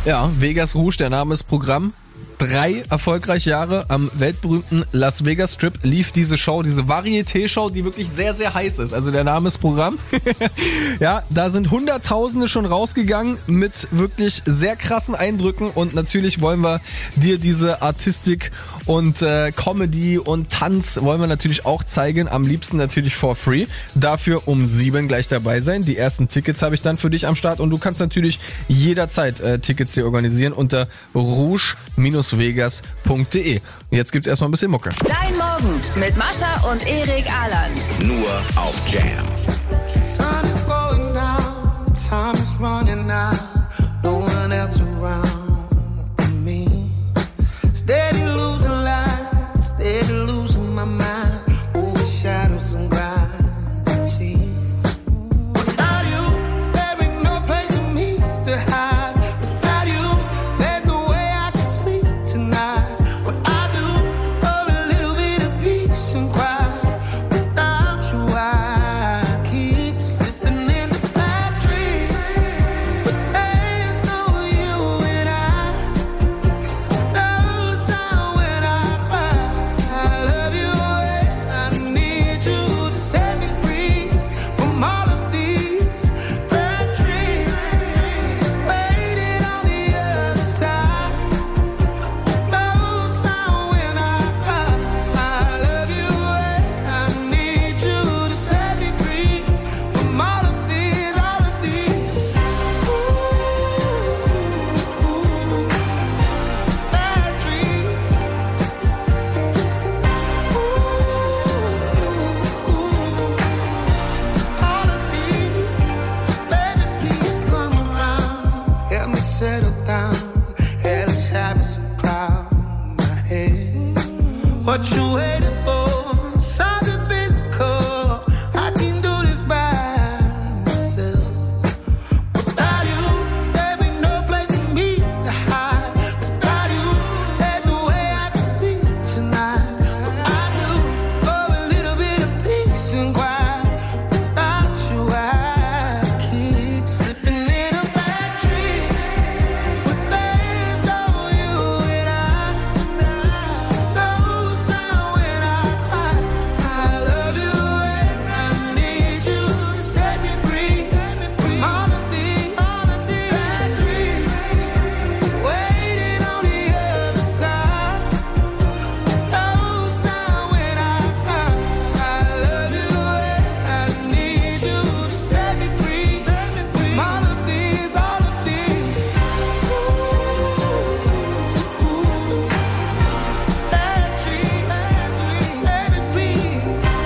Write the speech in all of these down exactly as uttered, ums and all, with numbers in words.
Ja, Vegas Rouge, der Name ist Programm. Drei erfolgreiche Jahre am weltberühmten Las Vegas Strip lief diese Show, diese Varieté-Show, die wirklich sehr, sehr heiß ist. Also der Name ist Programm. Ja, da sind Hunderttausende schon rausgegangen mit wirklich sehr krassen Eindrücken und natürlich wollen wir dir diese Artistik und äh, Comedy und Tanz wollen wir natürlich auch zeigen. Am liebsten natürlich for free. Dafür um sieben gleich dabei sein. Die ersten Tickets habe ich dann für dich am Start und du kannst natürlich jederzeit äh, Tickets hier organisieren unter rouge vegas punkt de. Jetzt gibt's erstmal ein bisschen Mucke. Dein Morgen mit Mascha und Erik Aland. Nur auf Jam. Sun is going down, time is running out, no one else around but me. Steady losing light, steady losing my mind, over shadows and gravity. Without you, there ain't no place for me to hide. Without you, there's no way I can sleep tonight. What I do for a little bit of peace and quiet. Without you, I keep slipping into bad dreams. But there's no you and I. No sound when I cry. I love you and I need you to set me free from all of these bad dreams. Waiting on the other side. No sound when I cry. I love you and I need you to set me free from all of these, all of these. Ooh, bad dreams. Ooh, all of these. Baby, please come around. Help me settle down. Hell is having some cloud in my head. What you waiting for? Something physical. I can do this by myself. Without you, there ain't no place for me to hide. Without you, there's no way I can sleep tonight. What I do for a little bit of peace and quiet. Without you, I keep slipping into bad dreams. But there's no you and I. No sound when I cry. I love you and I need you to set me free from all of these, all of these bad dreams. Waiting on the other side. No sound when I cry. I love you and I need you to set me free from all of these, all of these. Ooh, bad dreams, bad dreams, baby, please.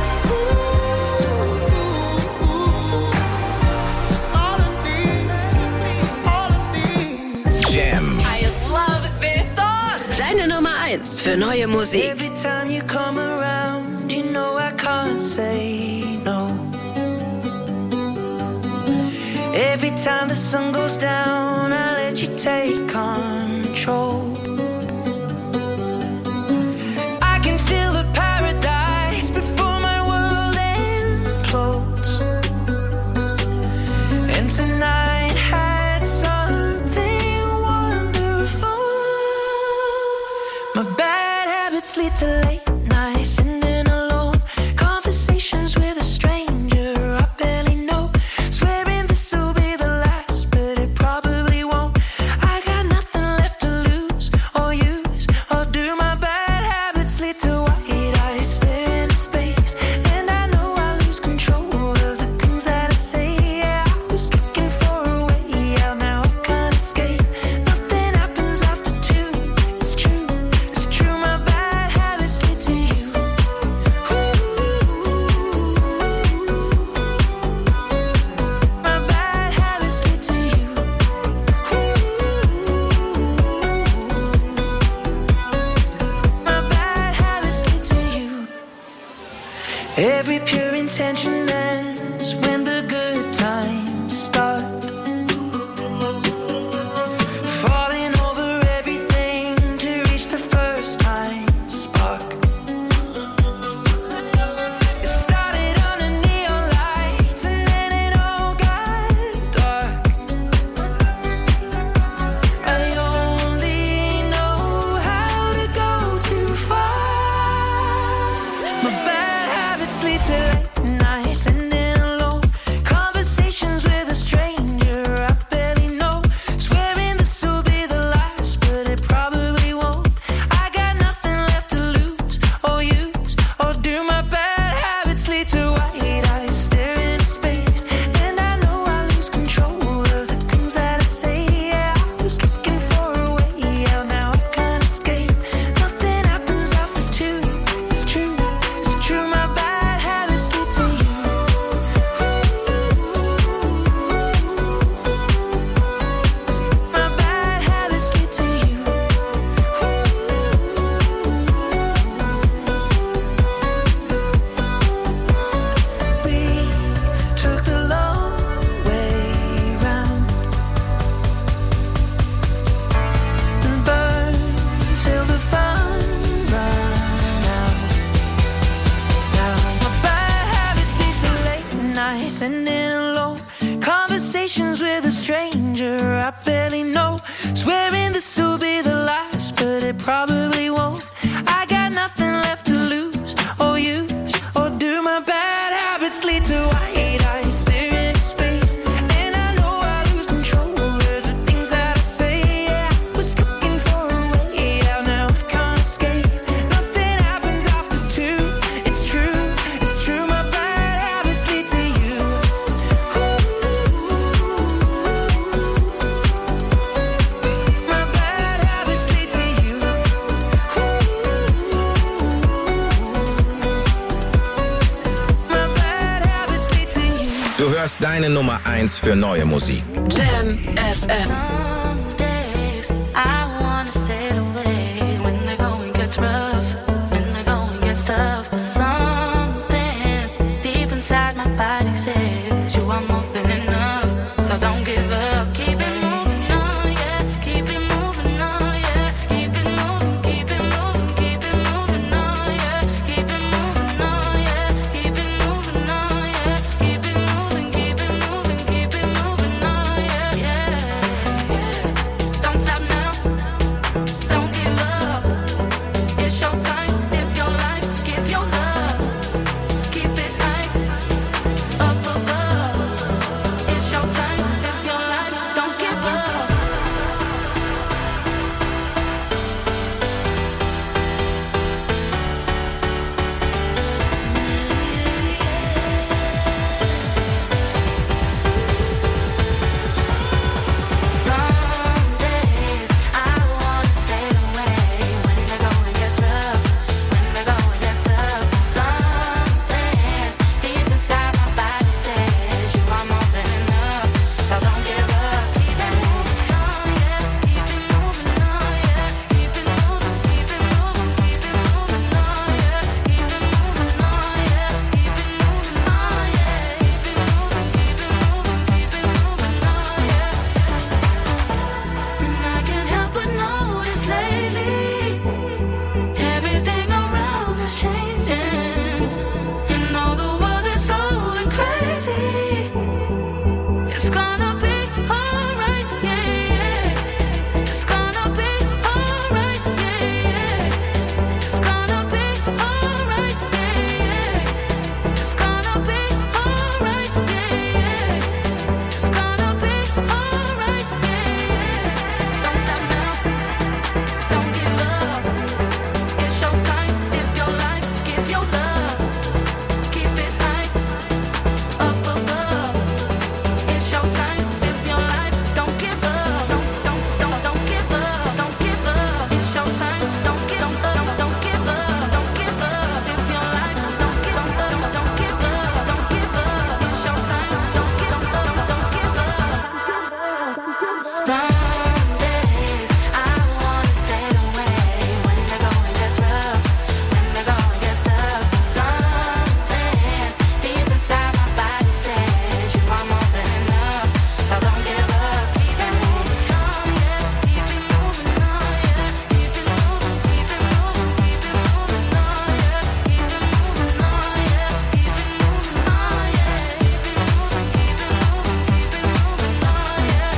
Ooh, all of these, all of these. Jam. I love this song. Deine Nummer eins für neue Musik. Every time you come around, you know I can't say no. Every time the sun goes down, I let you take control. I can feel the paradise before my world implodes. And tonight had something wonderful. My bad habits lead to late nights, sitting alone. Conversations with a stranger I barely know. Swearing this will be the last, but it probably won't. I got nothing left to lose or use or do. My bad habits lead to white eyes stare into space, and I know I lose control of the things that I say. Yeah, I was looking for a way out, now I can't escape. Nothing happens after two. It's true, it's true. My bad habits lead sending alone. Conversations with a stranger I barely know. Swearing this will be the last, but it probably won't. I got nothing left to lose or use, or do my bad habits lead to white eyes staring into space? And I know I lose control of the things that I say. Yeah, I was looking for a way out, now I can't escape. Nothing happens after two. It's true, it's true. My bad habits lead to you. My bad habits lead to you. My bad habits lead to you. Du hörst deine Nummer eins für neue Musik. Jam F M. Some days I wanna sail away when the going gets rough, when the going gets tough. But something deep inside my body says you are more than enough. So don't give up, keep it moving on, yeah. Keep it moving on, yeah. Keep it moving, keep it moving, keep it moving on, yeah. Keep it moving on, yeah. Keep it moving on, yeah. Keep it moving, keep it moving, keep it moving on, yeah, yeah. Don't stop now, don't give up. It's your time, live your life, give your love. Keep it high, up above. It's your time, live your life, don't give up. Some days I wanna sail away when the going gets rough, when the going gets tough. Something deep inside my body says you are more than enough. So don't give up, keep it moving on, yeah. Keep it moving on, yeah. Keep it moving, keep it moving, keep it moving on, yeah. Keep it moving on, yeah. Keep it moving on, yeah. Keep it moving, keep it moving, keep it moving on, yeah. And I can't help but notice lately everything around is changing. And though the world is going crazy, it's gonna be alright, yeah, yeah. It's gonna be alright, yeah, yeah. It's gonna be alright, yeah, yeah. It's gonna be alright, yeah, yeah. It's gonna be alright, yeah, yeah. Don't stop now, don't give up. It's your time, live your life, give your love. Keep it high, up above. It's your time, live your life, don't give up. Don't, don't, don't, don't give up, don't give up. It's your time, don't give up, don't, don't give up, don't give up. Live your life, don't give up, don't, don't give up, don't give up. It's your time, don't give up, don't, don't give up. Some days I wanna sail away when the going gets rough, when the going gets tough. Something deep inside my body says you are more than enough. So don't give up, keep it moving on, yeah. Keep it moving on, yeah. Keep it moving, keep it moving, keep it moving on, yeah. Keep it moving on, yeah. Keep it moving on, yeah. Keep it moving, keep it moving, keep it moving on, yeah,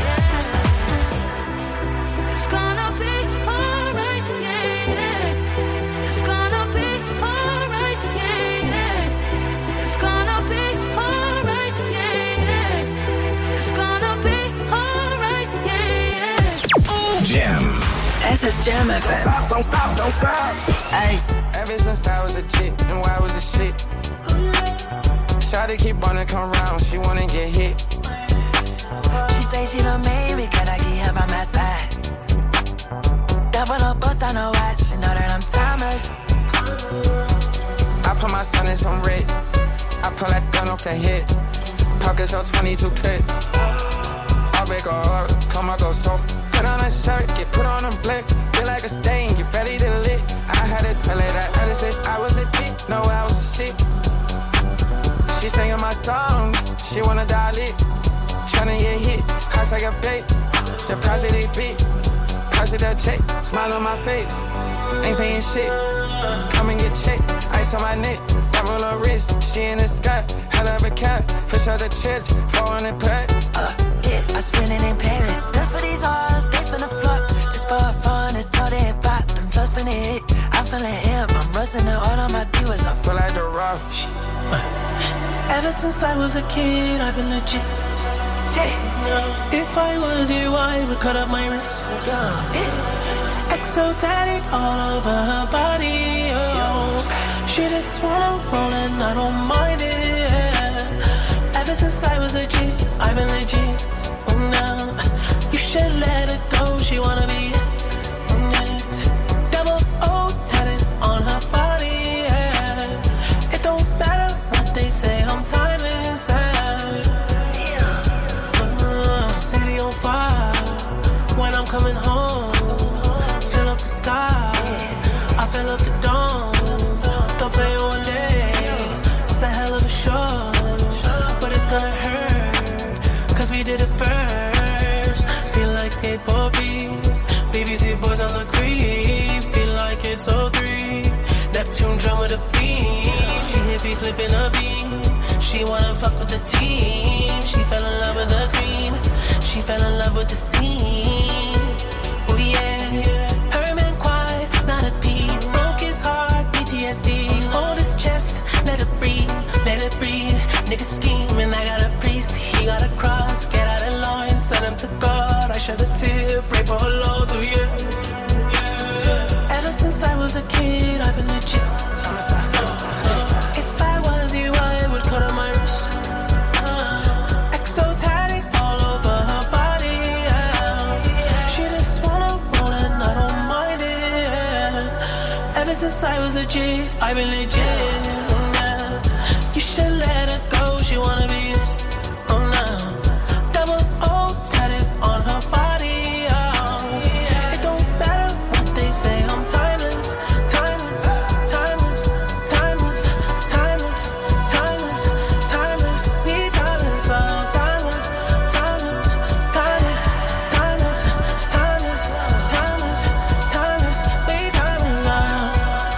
yeah. It's gonna be alright, yeah, yeah. It's gonna be alright, yeah, yeah. It's gonna be alright, yeah, yeah. It's gonna be alright, yeah, yeah. Jam. Es ist Jam F M. Stop, don't stop, don't stop. Hey, ever since I was a chick, and why was the shit? Shawty keep wanna come round, she wanna get hit. She say she done made me, cause I keep her by my side. Double up, bust on her watch, she know that I'm timeless. I put my son in some red. I pull that gun off the hip. Pockets on twenty-two clip. I'll break her heart, come I go so. Put on a shirt, get put on a blick. Feel like a stain, get ready to lit. I had to tell her that ever since I was a dick. No, I was a shit. She singing my songs, she wanna dial it. Tryna get hit, price like a bait. The price of they beat. Deposit that check, smile on my face. Ain't paying shit. Come and get checked. Ice on my neck, diamond on wrist. She in the sky, hell of a cat. Fish out the church, four hundred packs. Uh, yeah, I spend it in Paris. Just for these hoes, they finna flood. Just for fun, it's all they pop. Them just finna hit. I'm feeling hip. I'm rusting it all on my viewers. I Feel like the rock. Ever since I was a kid, I've been legit. Yeah. If I was you, I would cut up my wrist. Yeah. Exotic all over her body. Oh. She just wanna roll and I don't mind it. Yeah. Ever since I was a G, I've been legit. Oh, now you should let her go. She wanna be next. Double O tatted on her body. Yeah. It don't matter what they say. I'm timeless. Yeah. Uh, city on fire. When I'm coming home, fill up the sky. I fill up the dome. Don't play it one day. It's a hell of a show, but it's gonna hurt. Cause we did it first. Feel like skateboard beat. B B C boys on the creep. Feel like it's oh three. Neptune drum with a beat. She hit me flipping a beat. She wanna fuck with the team. She fell in love with the cream. She fell in love with the scene. Oh yeah. Her man quiet, not a peep. Broke his heart, P T S D. Hold his chest, let it breathe, let it breathe. Nigga scheming, I got a priest. He got a cross, get out of line, send him to God. I shed a tear, pray for her lows, oh yeah. Ever since I was a kid, I've been legit. If I was you, I would cut on my wrist. Uh, exotic all over her body. Yeah. She just wanna roll and I don't mind it. Yeah. Ever since I was a G, I've been legit. Yeah. You should let her go. She wanna be it. Oh no. Double O tatted on her body. Oh. It don't matter what they say. I'm timeless, timeless, timeless, timeless, timeless, timeless, timeless. We timeless, oh timeless, timeless, timeless, timeless, timeless, timeless, timeless. We timeless, oh.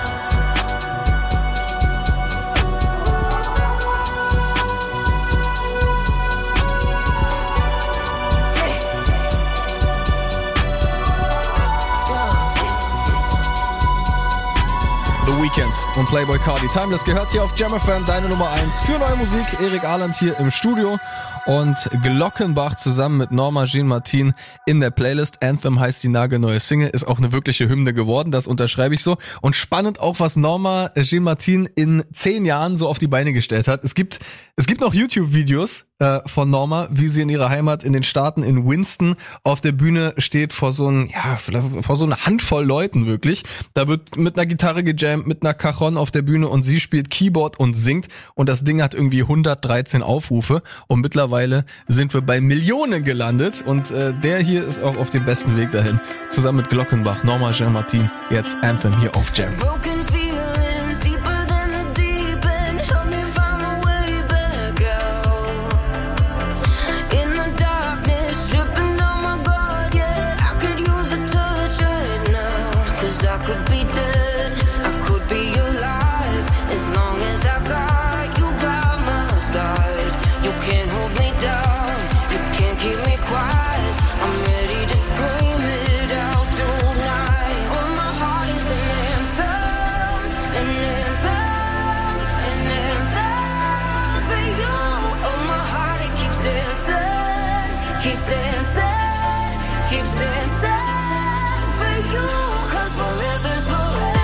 The Weeknd und Playboy Cardi. Timeless gehört hier auf Jam F M, deine Nummer eins für neue Musik. Erik Ahland hier im Studio und Glockenbach zusammen mit Norma Jean Martin in der Playlist. Anthem heißt die nagelneue Single, ist auch eine wirkliche Hymne geworden, das unterschreibe ich so. Und spannend auch, was Norma Jean Martin in zehn Jahren so auf die Beine gestellt hat. Es gibt, es gibt noch YouTube-Videos äh, von Norma, wie sie in ihrer Heimat in den Staaten in Winston auf der Bühne steht vor so ein, ja, vor so einer Handvoll Leuten wirklich. Da wird mit einer Gitarre gejammt, mit einer Cajon auf der Bühne und sie spielt Keyboard und singt und das Ding hat irgendwie hundertdreizehn Aufrufe und mittlerweile sind wir bei Millionen gelandet und äh, der hier ist auch auf dem besten Weg dahin. Zusammen mit Glockenbach, Norma Jean Martin, jetzt Anthem hier auf Jam. broken feelings deeper than the deep end. Help me find my way back out. In the darkness, dripping on my guard, yeah. I could use a touch right now. Cause I could be dead, I could be alive. As long as I got you by my side. You can't hold me down, you can't keep me quiet. I'm ready to scream it out tonight. Oh, my heart is an anthem, an anthem, an anthem for you. Oh, my heart, it keeps dancing, keeps dancing, keeps dancing for you. Cause forever's forever.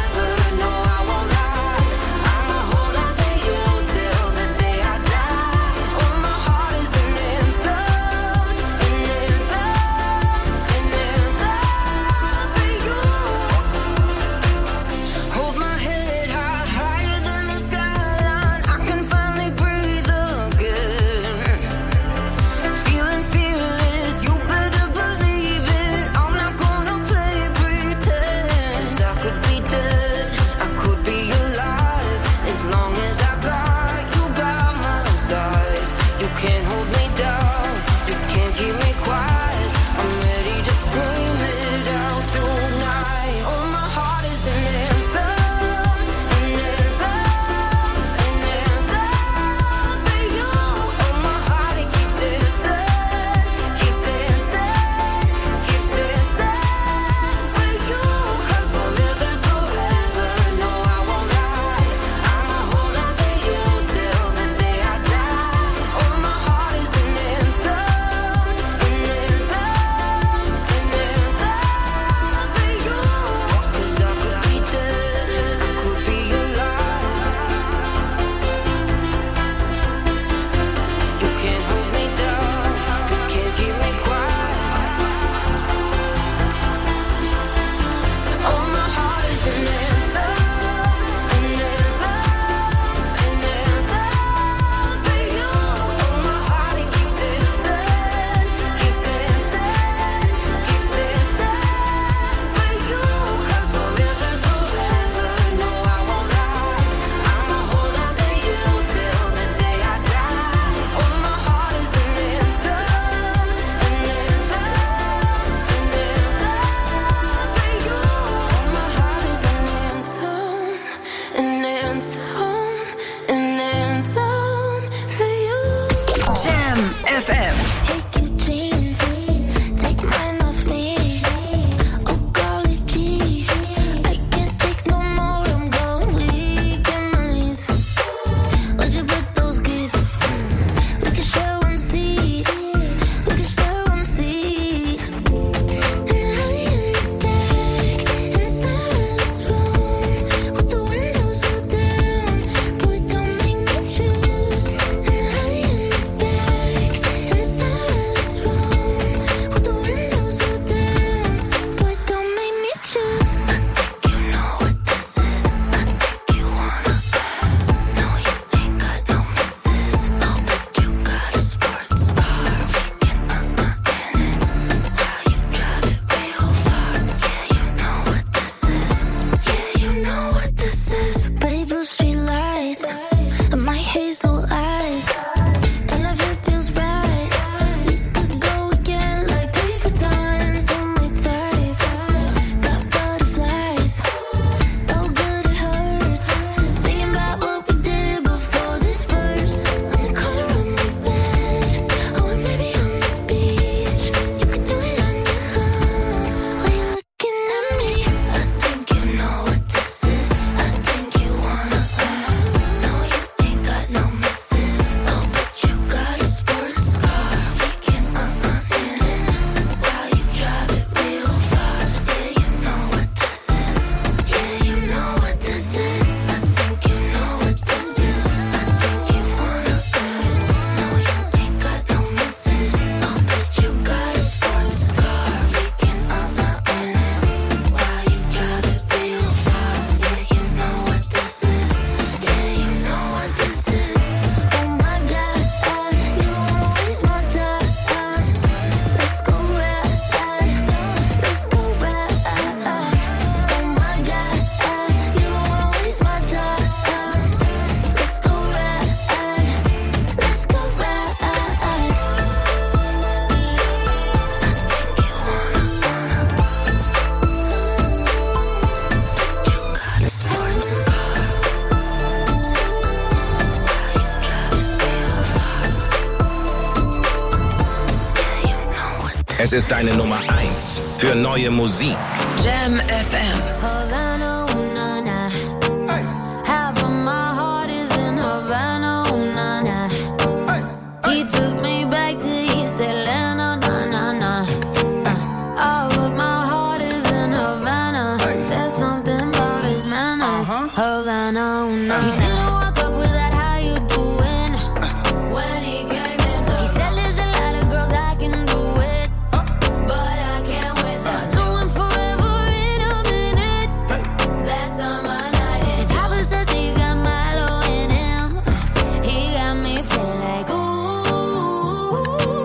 Es ist deine Nummer eins für neue Musik. Jam F M. Havana, ooh, na, na. Half of my heart is in Havana, ooh, na, na. He took me back to East Atlanta, na, na, na. Uh, all of my heart is in Havana. There's something about his manners. Havana, ooh, na, na. He didn't walk up with that, how you doing? When he came in, he said there's a lot of girls I can do it, but I can't with them. Do him forever in a minute. That's on my night. And Papa says he got Milo in him. He got me feeling like ooh.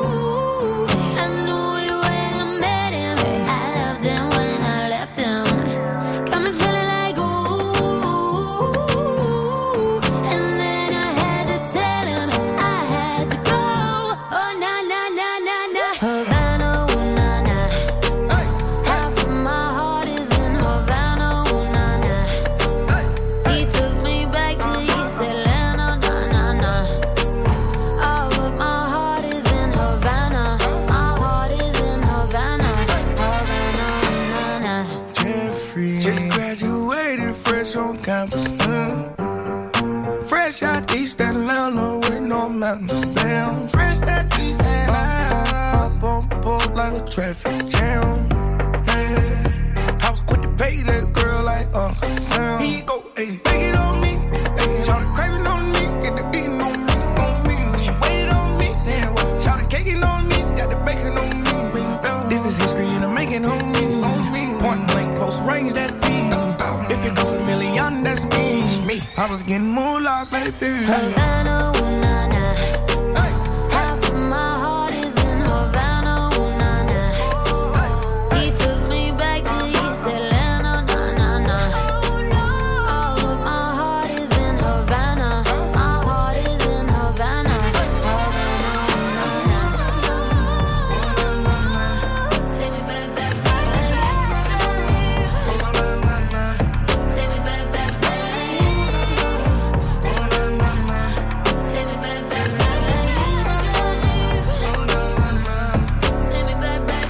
I knew it when I met him. I loved him when I left him. Got me feeling like ooh. And then I had to tell him I had to go. Oh na na na na na. Havana, ooh, na na. Half of my heart is in Havana, ooh, na na. He took me back to East Atlanta, na na na. All of my heart is in Havana. My heart is in Havana, Havana, ooh, na na. Jeffrey. Just graduated fresh on campus. mm. Fresh out East Atlanta with no mountains. Damn. Fresh out East Atlanta. Up on board like a traffic jam. Yeah. I was quick to pay that girl like Uncle Sam. He go, hey, take it on me. Hey, shout it craving on me. Get the beating on me, on me. She waited on me. Damn, well, shout it caking on me. Got the bacon on me. This is history and I'm making on me. Point blank, close range, that beat. If it goes a million, that's me. I was getting moolah, baby. Havana, ooh, na na. Half of my heart is in Havana, ooh, na na. He took me back to East Atlanta, na na na. All of my heart is in Havana. My heart is in Havana, Havana, ooh, na na. Take me back, back, back. Take me back, back, back. Take me back, back, back. Take me back, back,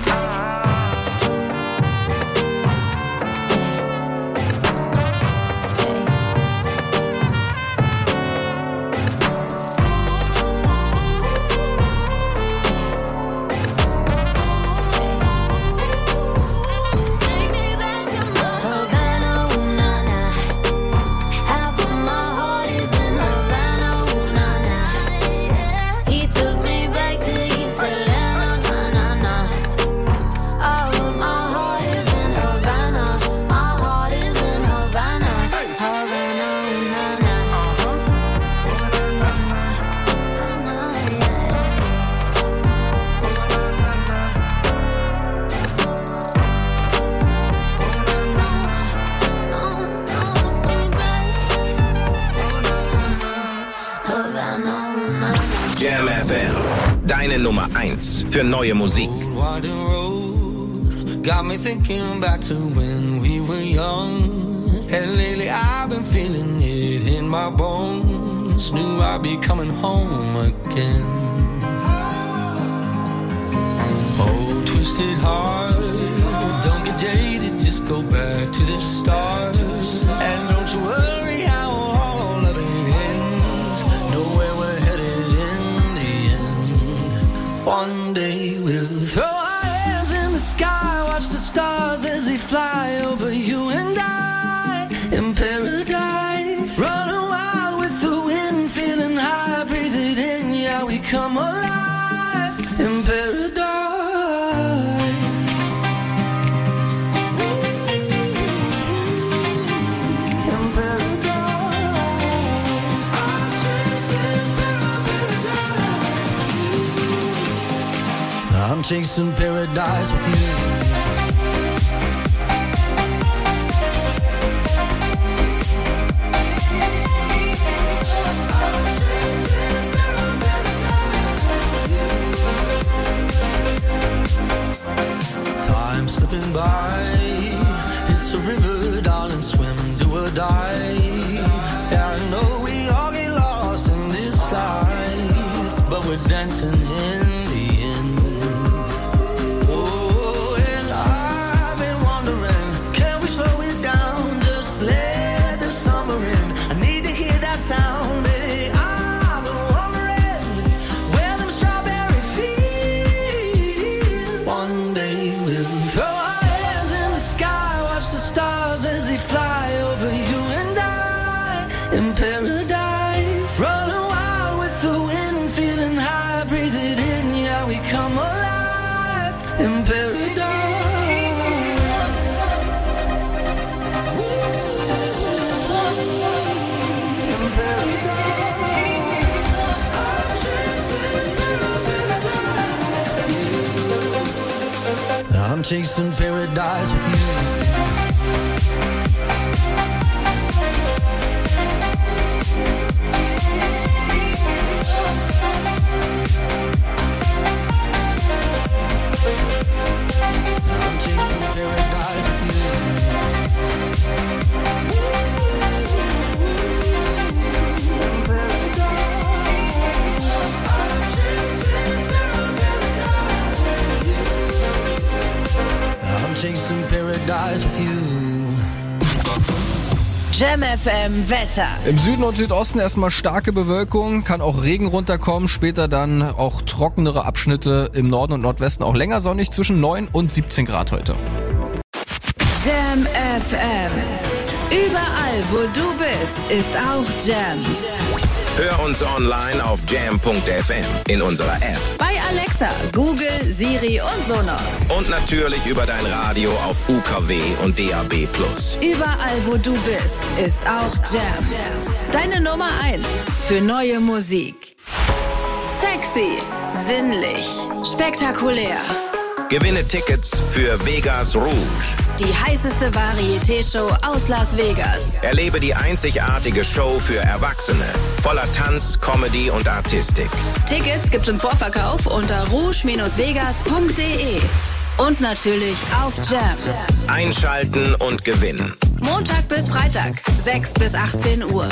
Havana, ooh, na na. Half of my heart is in Havana, ooh, na na. He took me back to East Atlanta, na na na. All of my heart is in Havana. My heart is in Havana, Havana, ooh, na na. Havana, ooh, na na. Jam F M, deine Nummer eins für neue Musik. Winding road got me thinking back to when we were young. And lately I've been feeling it in my bones. Knew I'd be coming home again. Oh, twisted heart, don't get jaded, just go back to the start. And don't you worry how all of it ends. Know where we're headed in the end. One day we'll throw our hands in the sky, watch the stars as they fly over you and I in paradise. Running wild with the wind, feeling high, breathe it in, yeah, we come alive in paradise. In paradise. I'm chasing paradise. I'm chasing paradise with you. Time slipping by, it's a river, darling, swim, do or die. Yeah, I know we all get lost in this life, but we're dancing in the end. Oh, chasing paradise with you. I'm chasing paradise with you. I'm chasing paradise with you. Jam F M Wetter. Im Süden und Südosten erstmal starke Bewölkung, kann auch Regen runterkommen, später dann auch trockenere Abschnitte im Norden und Nordwesten, auch länger sonnig zwischen neun und siebzehn Grad heute. Jam F M. Überall, wo du bist, ist auch Jam. Hör uns online auf jam punkt f m, in unserer App Bei Alexa, Google, Siri und Sonos. und natürlich über dein Radio auf U K W und D A B plus. Überall, wo du bist, ist auch Jam. Deine Nummer eins für neue Musik. Sexy, sinnlich, spektakulär. Gewinne Tickets für Vegas Rouge. Die heißeste Varieté-Show aus Las Vegas. Erlebe die einzigartige Show für Erwachsene. Voller Tanz, Comedy und Artistik. Tickets gibt's im Vorverkauf unter rouge vegas punkt de. Und natürlich auf Jam. Einschalten und gewinnen. Montag bis Freitag, sechs bis achtzehn Uhr.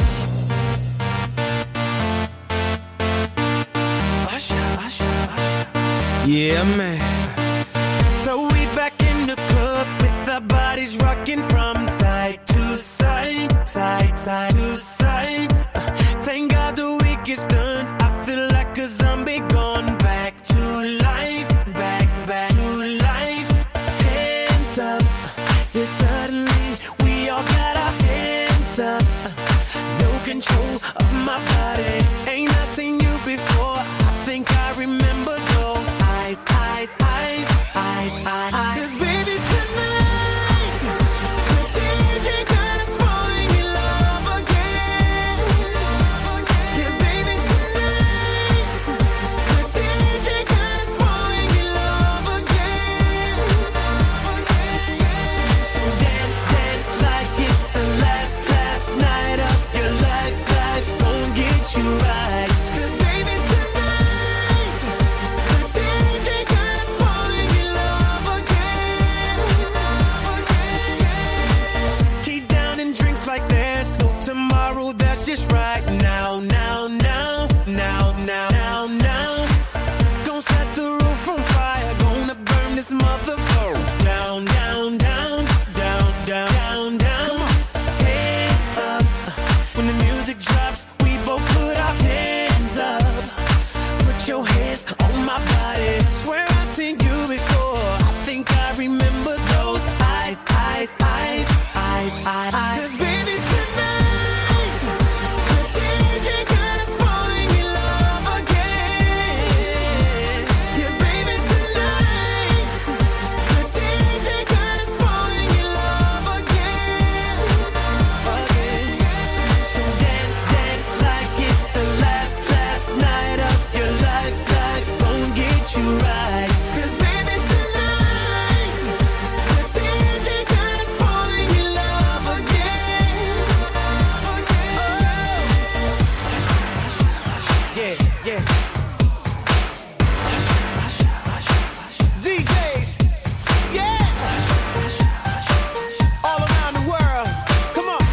Yeah, man. So we back in the club with our bodies rocking from side to side, side, side to side. Uh, thank God the week is done. I feel like a zombie gone back to life, back, back to life. Hands up, yeah, suddenly we all got our hands up. Uh, no control of my body. Ain't I seen you before? I think I remember those eyes, eyes, eyes, eyes, eyes. Cause baby tonight, the D J got us falling in love again. Yeah, baby tonight, the D J got us falling in love again. So dance, dance like it's the last, last night of your life. Life won't get you right. Cause baby tonight, the D J got us falling in love again. Keep down and drinks like there's no tomorrow. That's just right now, now, now, now, now, now, now. Gonna set the roof on fire. Gonna burn this motherfucker down, down, down, down, down, down, down. Come on, hands up. When the music drops, we both put our hands up. Put your hands on my body. Swear I've seen you before. I think I remember those eyes, eyes, eyes, eyes, eyes. Cause baby tonight, the D J got us falling in love again. Yeah, baby tonight, the D J got us falling in love again. Again. So dance, dance like it's the last, last night of your life. Life won't get you right. Cause baby tonight, the D J got us falling in love again. Yeah, yeah. D Js, yeah. All around the world, come on.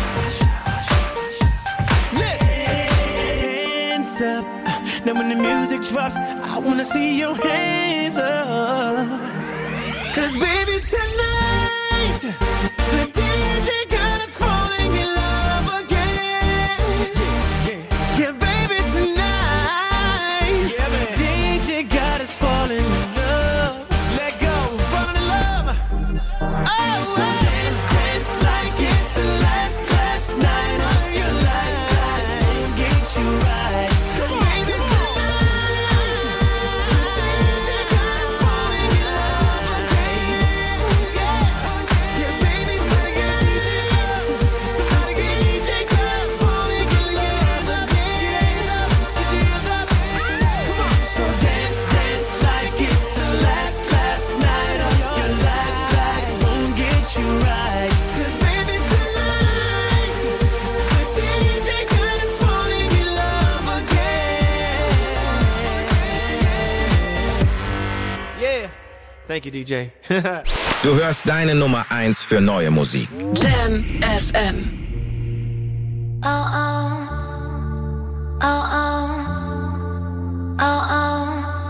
Listen. Hands up. Now when the music drops, I wanna see your hands up. Cause baby tonight, the D J got us falling in love again. Yeah, baby tonight, D J got us falling in love. Let go, falling in love. Oh, so dance, dance like it's the last, last night of your life. Life get you right. 'Cause baby tonight, the D J got us falling in love again. Yeah, yeah, baby tonight, somebody get D J got us falling in love again. Get your hands up, get your hands up. Come on. So dance, dance like it's the last, last night of your you right. 'Cause baby tonight, the D J God is falling in love again. Yeah, thank you D J. Du hörst deine Nummer eins für neue Musik. Jam F M. Oh, oh. Oh, oh. Oh, oh.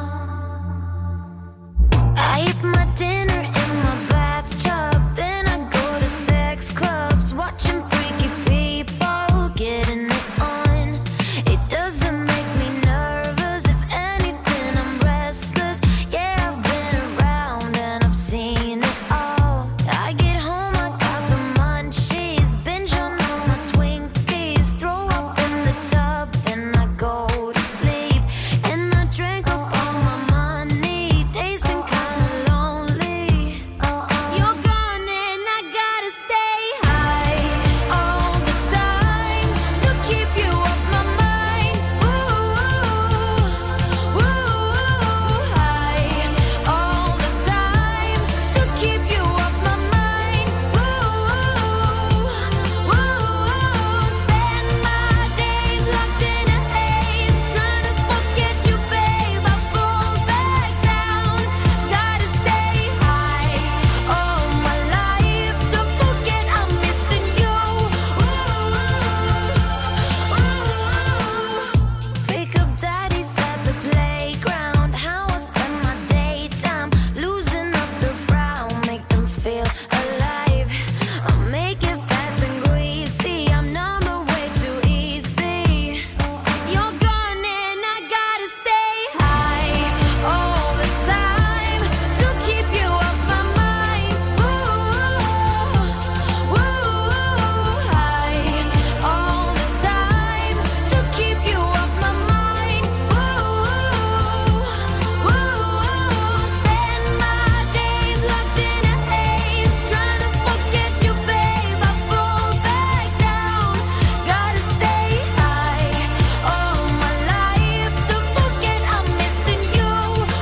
I eat my dinner in my bathtub, then I go to sex clubs, watching freaky people getting it on. It doesn't make me nervous, if anything I'm restless. Yeah, I've been around and I've seen it all. I get home, I got the munchies, binge on all my Twinkies, throw up in the tub, then I go to sleep. And I drank up all my money, days been kinda lonely. You're gone and I gotta stay high all the time to keep you off my mind. Ooh, ooh, high all the time to keep you off my mind. Ooh, ooh, spend my days locked in a haze, trying to forget you, babe. I fall back down, gotta stay high all my life to forget I'm missing you. Pick up daddies at the playground, how I spend my daytime, losing up the frown, make them feel alive. I make it fast and greasy, I'm number way too easy. You're gone and I gotta stay high all the time to keep you off my mind. Ooh, high all the time to keep you off my mind. Ooh, spend my days locked in a haze, trying to forget you, babe. I fall back down, gotta stay high all my life to forget I'm missing you.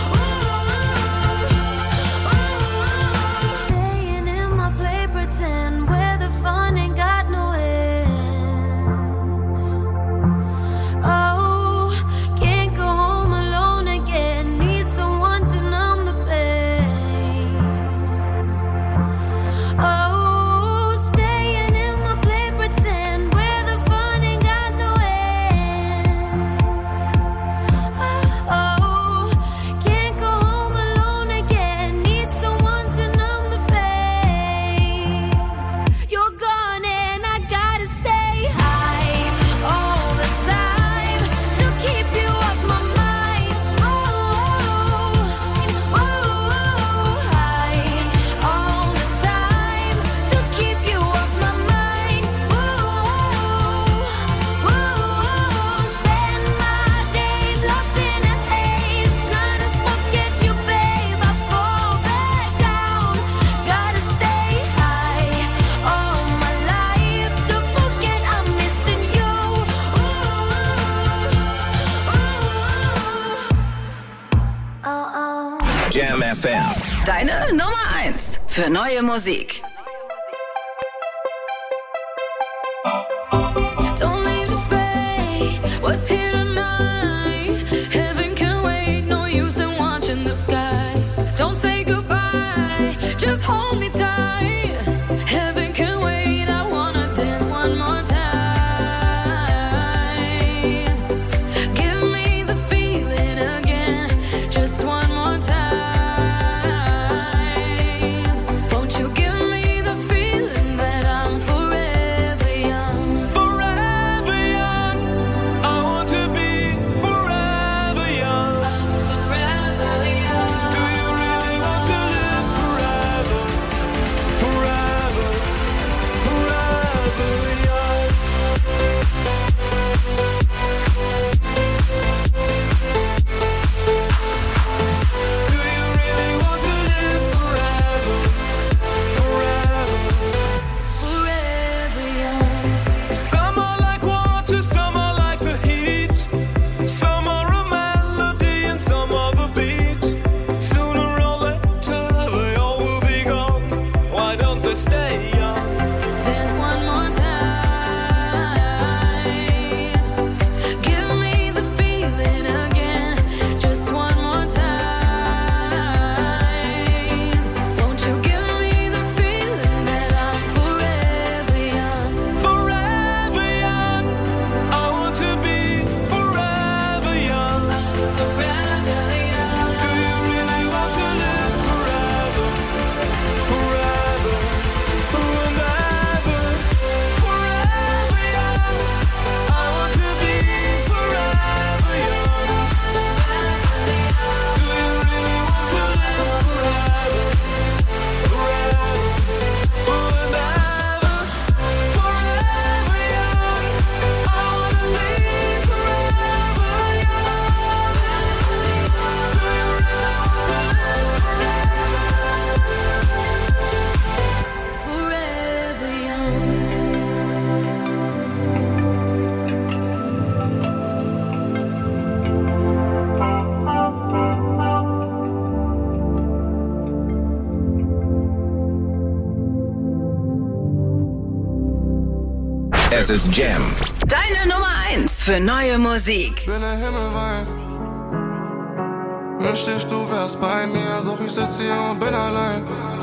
Staying in my play pretend, where the fun ain't got no end. Oh, can't go home alone again, need someone to numb the pain. Oh, staying in my play pretend, where the fun ain't got no end. Oh, can't go home alone again, need someone to numb the pain. You're gone and I gotta stay high all the time to keep you off my mind. Oh, high all the time to keep you off my mind. Spend my days locked in a haze, trying to forget you, babe. I fall back down, gotta stay high all my life to forget I'm missing you. Oh, oh. Jam F M. Deine Nummer eins für neue Musik. Don't leave the fate, what's here tonight? Heaven can wait, no use in watching the sky. Don't say goodbye, just hold me tight. Heaven can wait, I wanna dance one more time. Give me the feeling again, just one more time. Won't you give me the feeling that I'm forever young? Forever Es ist Jam. Deine Nummer eins für neue Musik. Bin der Himmel wein. Wünschte ich, du wärst bei mir, doch ich sitz hier und bin allein.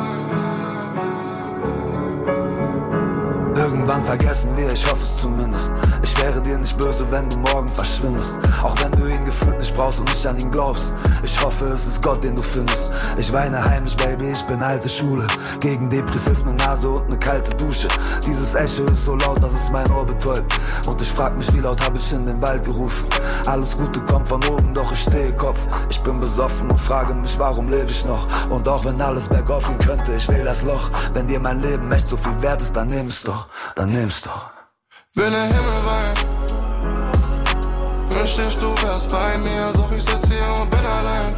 Irgendwann vergessen wir, ich hoffe es zumindest. Ich wäre dir nicht böse, wenn du morgen verschwindest. Auch wenn du ihn gefühlt nicht brauchst und nicht an ihn glaubst. Ich hoffe, es ist Gott, den du findest. Ich weine heimisch, Baby, ich bin alte Schule. Gegen depressiv ne Nase und ne kalte Dusche. Dieses Echo ist so laut, dass es mein Ohr betäubt. Und ich frag mich, wie laut hab ich in den Wald gerufen. Alles Gute kommt von oben, doch ich stehe Kopf. Ich bin besoffen und frage mich, warum lebe ich noch? Und auch wenn alles bergauf gehen könnte, ich will das Loch. Wenn dir mein Leben echt so viel wert ist, dann nimm's doch. Dann nimm's doch. Wenn der Himmel weint, wünschte ich, du wärst bei mir, doch ich sitz hier und bin allein.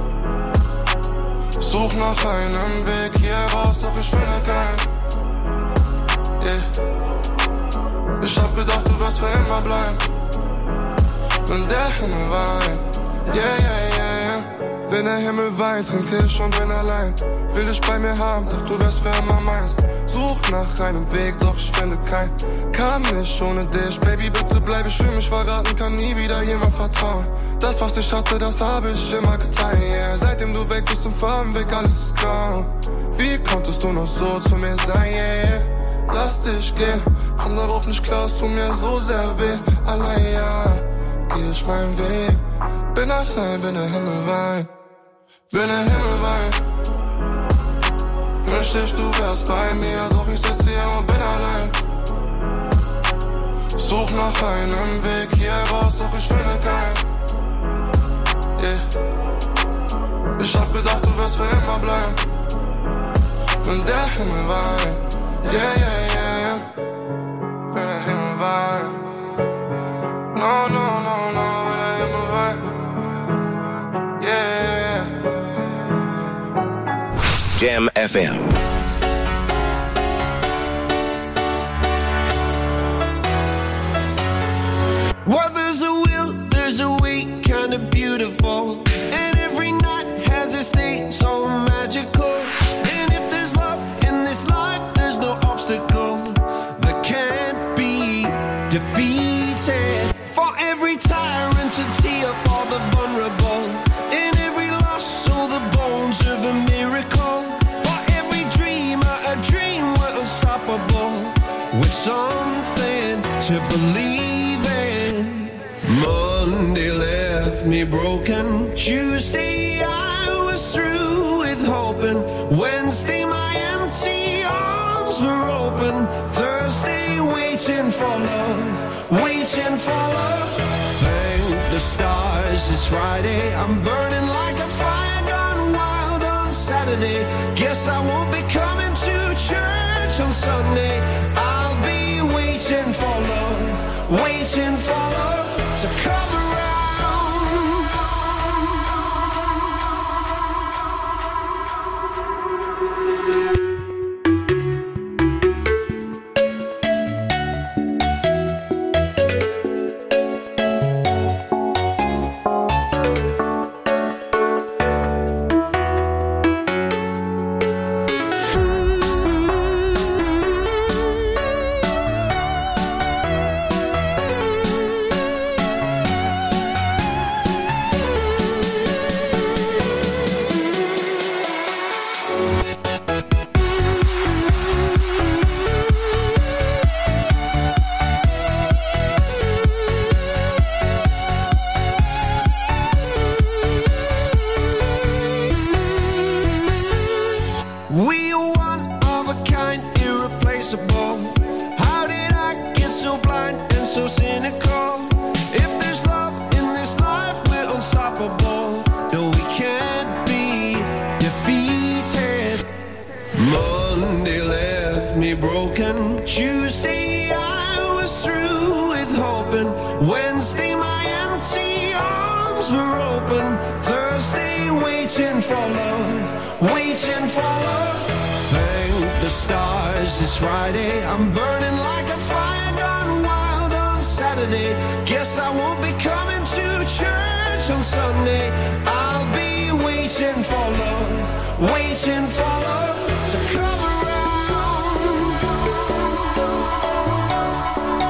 Such nach einem Weg hier raus, doch ich finde keinen. Yeah. Ich hab gedacht, du wirst für immer bleiben. Wenn der Himmel weint, yeah, yeah, yeah, yeah. Wenn der Himmel weint, trinke ich und bin allein. Will dich bei mir haben, doch du wärst für immer meins. Such nach einem Weg, doch ich finde keinen. Kann nicht ohne dich, Baby, bitte bleib, ich will mich verraten, kann nie wieder jemand vertrauen. Das, was ich hatte, das habe ich immer getan, yeah. Seitdem du weg bist im Farbenweg, alles ist grau. Wie konntest du noch so zu mir sein, yeah. Lass dich gehen, komm darauf nicht klar, es tut mir so sehr weh. Allein, ja, geh ich meinen Weg. Bin allein, wenn der Himmel weint. Wenn der Himmel weint, wünschte ich, du wärst bei mir, doch ich sitz hier und bin allein. Such nach einem Weg hier raus, doch ich finde keinen. Yeah. Ich hab gedacht, du wirst für immer bleiben. Wenn der Himmel weint, yeah, yeah, yeah, yeah. Wenn der Himmel weint, no, no, no, no, wenn der Himmel weint, yeah. Jam F M. Well, there's a will, there's a way, kinda beautiful. And every night has its day, so magical. And if there's love in this life, there's no obstacle that can't be defeated. For every tyrant to tear for the vulnerable. In every loss, so the bones of a miracle. For every dreamer, a dream we're unstoppable. With something to believe in. Monday left me broken. Tuesday I was through with hoping. Wednesday my empty arms were open. Thursday waiting for love, waiting for love. Thank the stars it's Friday. I'm burning like a fire gone wild on Saturday. Guess I won't be coming to church on Sunday. I'll be waiting for love, waiting for love to come around. It's Friday, I'm burning like a fire gone wild on Saturday. Guess I won't be coming to church on Sunday. I'll be waiting for love, waiting for love to come around.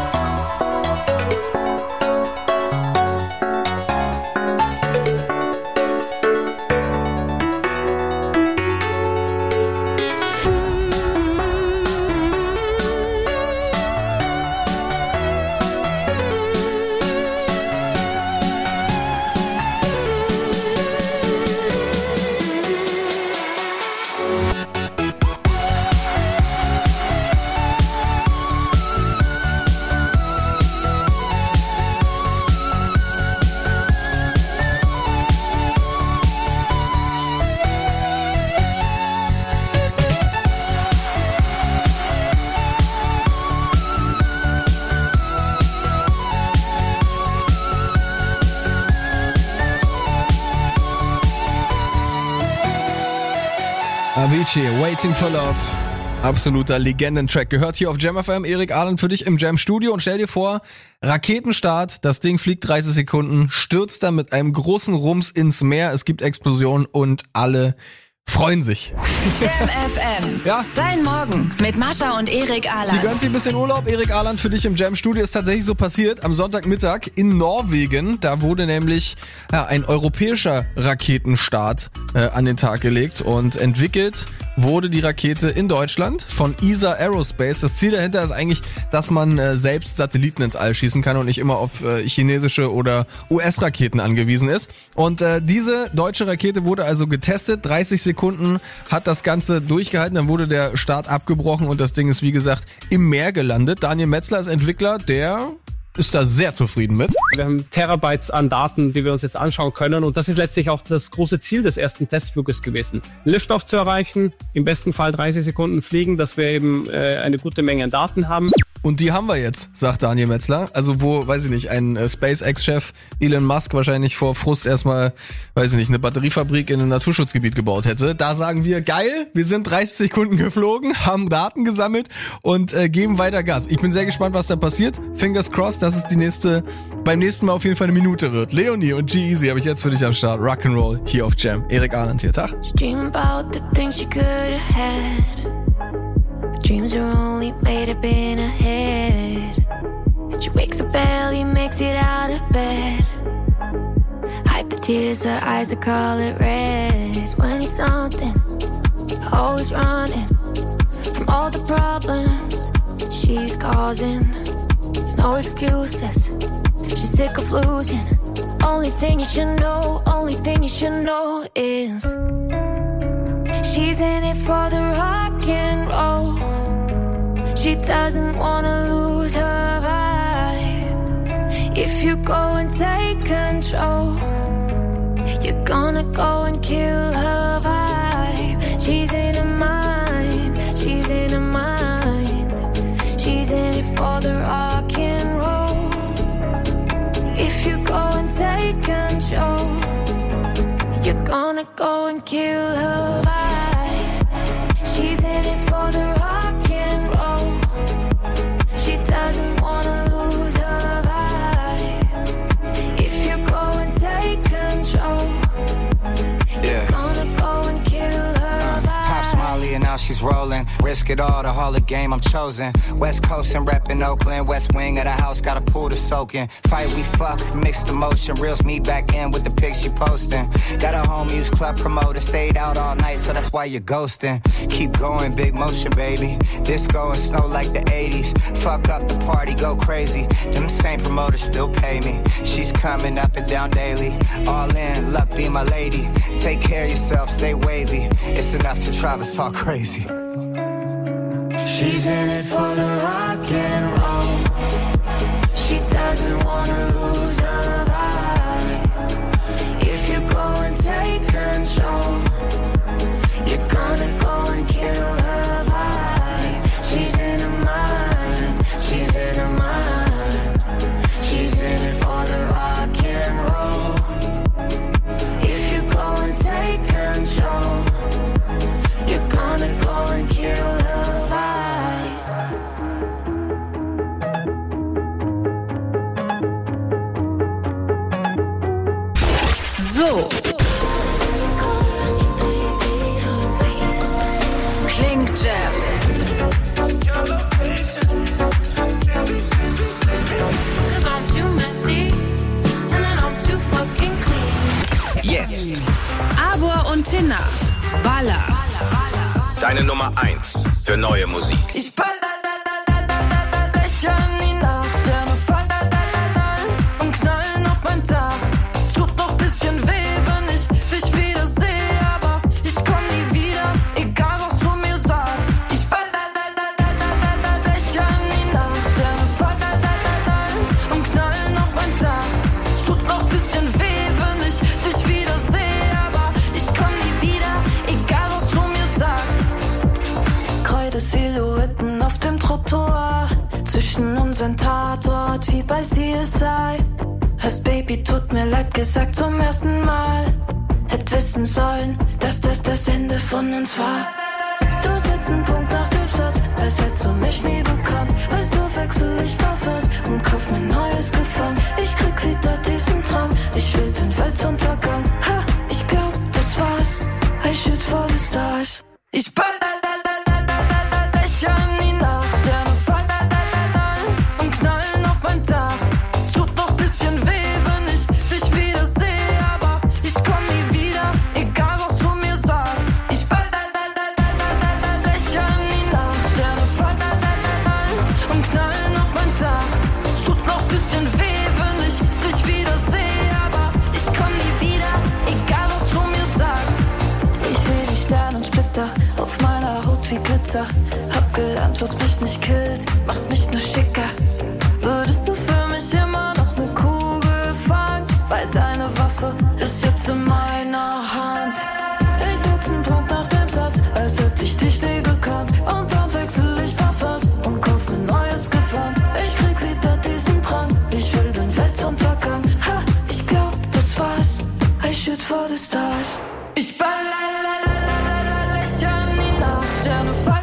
Avicii, Waiting for Love. Absoluter Legendentrack. Gehört hier auf Jam F M. Erik Ahlen für dich im Jam Studio. Und stell dir vor, Raketenstart, das Ding fliegt dreißig Sekunden, stürzt dann mit einem großen Rums ins Meer. Es gibt Explosionen und alle freuen sich. Jam F M. Ja. Dein Morgen mit Mascha und Erik Ahlen. Sie gönnen sich ein bisschen Urlaub. Erik Ahlen für dich im Jam Studio. Ist tatsächlich so passiert am Sonntagmittag in Norwegen. Da wurde nämlich ja, ein europäischer Raketenstart äh, an den Tag gelegt und entwickelt wurde die Rakete in Deutschland von E S A Aerospace. Das Ziel dahinter ist eigentlich, dass man äh, selbst Satelliten ins All schießen kann und nicht immer auf äh, chinesische oder U S-Raketen angewiesen ist. Und äh, diese deutsche Rakete wurde also getestet. dreißig Sekunden hat das Ganze durchgehalten. Dann wurde der Start abgebrochen und das Ding ist, wie gesagt, im Meer gelandet. Daniel Metzler ist Entwickler, der ist da sehr zufrieden mit. Wir haben Terabytes an Daten, die wir uns jetzt anschauen können. Und das ist letztlich auch das große Ziel des ersten Testfluges gewesen. Liftoff zu erreichen, im besten Fall dreißig Sekunden fliegen, dass wir eben äh, eine gute Menge an Daten haben. Und die haben wir jetzt, sagt Daniel Metzler. Also wo, weiß ich nicht, ein äh, SpaceX-Chef Elon Musk wahrscheinlich vor Frust erstmal, weiß ich nicht, eine Batteriefabrik in ein Naturschutzgebiet gebaut hätte. Da sagen wir, geil, wir sind dreißig Sekunden geflogen, haben Daten gesammelt und äh, geben weiter Gas. Ich bin sehr gespannt, was da passiert. Fingers crossed, dass es die nächste, beim nächsten Mal auf jeden Fall eine Minute wird. Leonie und G-Eazy habe ich jetzt für dich am Start. Rock'n'Roll hier auf Jam. Erik Ahlen hier, Tag. Dream about the things you could have had. Dreams are only made up in her head. She wakes up early, makes it out of bed. Hide the tears, her eyes are color red. When he's something, always running from all the problems she's causing. No excuses, she's sick of losing. Only thing you should know, only thing you should know is she's in it for the rock and roll. She doesn't wanna lose her vibe. If you go and take control, you're gonna go and kill her vibe. She's in her mind, she's in her mind. She's in it for the rock and roll. If you go and take control, you're gonna go and kill her vibe. She's in it for the rock and roll. She doesn't wanna lose her vibe. If you go and take control, you're gonna go and kill her vibe. Pops Molly and now she's rolling. Risk it all, the Hall of Game I'm chosen. West Coast and reppin' Oakland. West wing of the house, got a pool to soak in. Fight we fuck, mixed emotion. Reels me back in with the pics she posting. Got a home use club promoter. Stayed out all night, so that's why you're ghosting. Keep going, big motion, baby. Disco and snow like the eighties. Fuck up the party, go crazy. Them same promoters still pay me. She's coming up and down daily. All in, luck be my lady. Take care of yourself, stay wavy. It's enough to drive us all crazy. She's in it for the rock and roll. She doesn't wanna lose her vibe. If you go and take control, you're gonna go and kill her vibe. She's in her mind, she's in her mind. She's in it for the rock and roll. If you go and take control, you're gonna go and kill her vibe. So klingt Jam. Jetzt Abor und Tina. Baller. deine Nummer eins für neue Musik. Ich fall Löcher in die Nacht, Sterne fallen und knallen auf mein Dach. Es tut noch bisschen weh, wenn ich dich wieder sehe, aber ich komm nie wieder, egal was du mir sagst. Ich fall Löcher in die Nacht, Sterne fallen und knallen auf mein Dach. Es tut noch bisschen weh, wenn ich dich wieder sehe, aber ich komm nie wieder, egal was du mir sagst. Kreide Silhouetten auf dem Trottoir, zwischen unseren Tatort wie bei C S I. Hast Baby, tut mir leid gesagt zum ersten Mal. Hätt wissen sollen, dass das das Ende von uns war. setz einen Punkt nach dem Satz, als hättest du mich nie bekannt. Also wechsel ich Parfums und kauf mir neues Gefallen. Ich krieg wieder diesen Traum, ich will den Weltuntergang. Ha, ich glaub, das war's. I shoot for the stars. Ich ball hab gelernt, was mich nicht killt, macht mich nur schicker. Würdest du für mich immer noch ne Kugel fangen? Weil deine Waffe ist jetzt in meiner Hand. Ich setz einen Punkt nach dem Satz, als hätte ich dich nie gekannt. Und dann wechsel ich Parfums und kauf mir neues Gewand. Ich krieg wieder diesen Drang, ich will den Weltuntergang. Ha, ich glaub, das war's. I shoot for the stars. Ich ball lächeln in die Nacht, Sterne fallen.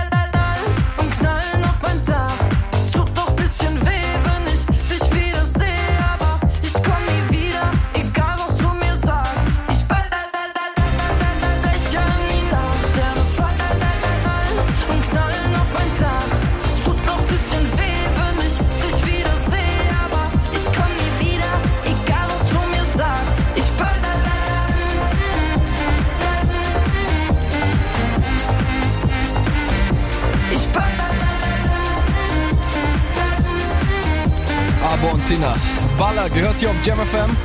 Und Zina. Baller gehört hier auf Jam F M.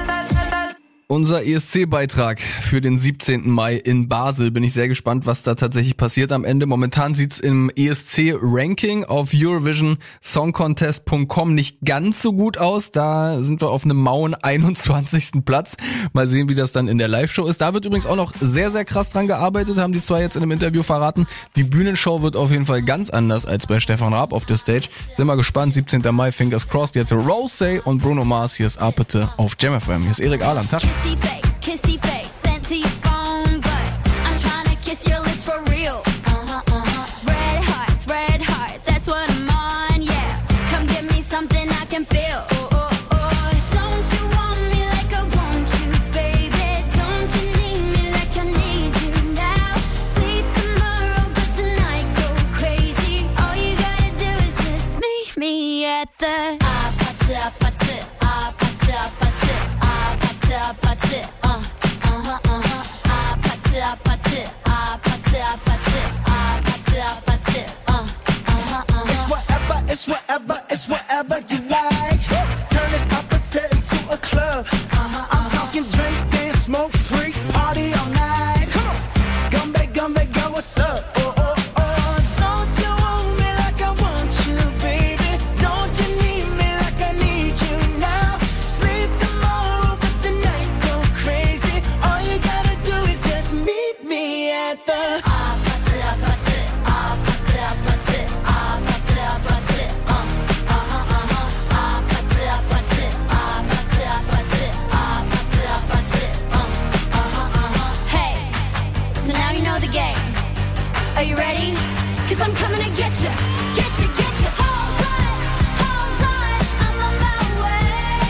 Unser E S C-Beitrag für den siebzehnten Mai in Basel. Bin ich sehr gespannt, was da tatsächlich passiert am Ende. Momentan sieht's im E S C-Ranking auf Eurovision Song Contest Punkt com nicht ganz so gut aus. Da sind wir auf einem mauen einundzwanzigsten Platz. Mal sehen, wie das dann in der Live-Show ist. Da wird übrigens auch noch sehr, sehr krass dran gearbeitet, haben die zwei jetzt in einem Interview verraten. Die Bühnenshow wird auf jeden Fall ganz anders als bei Stefan Raab auf der Stage. Sind wir gespannt. siebzehnten Mai, fingers crossed. Jetzt Rosé und Bruno Mars. Hier ist Apete auf Jam F M. Hier ist Erik Ahland. Tasch. Kissy face, kissy face, sent to your phone, but I'm trying to kiss your lips for real. Uh-huh, uh-huh. Red hearts, red hearts, that's what I'm on, yeah. Come give me something I can feel. Oh, oh, oh. Don't you want me like I want you, baby? Don't you need me like I need you now? Sleep tomorrow, but tonight go crazy. All you gotta do is just meet me at the Apate, Apate, Apate, Apate, Apate, Apate, uh, uh-huh, uh-huh. Apate, Apate, Apate, Apate, Apate, Apate, uh, uh-huh, uh-huh. It's whatever, it's whatever, it's whatever you like. Turn this Apate into a club. Uh-huh, I'm talking drink, dance, smoke, freak, party all night. Come on, Gumbe, Gumbe, go, what's up? Oh, oh, oh. Don't you want me like I want you, baby? Don't you need me like I need you now? Sleep tomorrow, but tonight go crazy. All you gotta do is just meet me at the Apate, Apate, Apate, Apate, Apate, Apate, uh, uh-huh, uh-huh. Apate, Apate, Apate, Apate, Apate, Apate, uh, uh-huh, uh-huh. Hey, so now you know the game. Are you ready? 'Cause I'm coming to get you, get you, get you. Hold on, hold on, I'm on my way.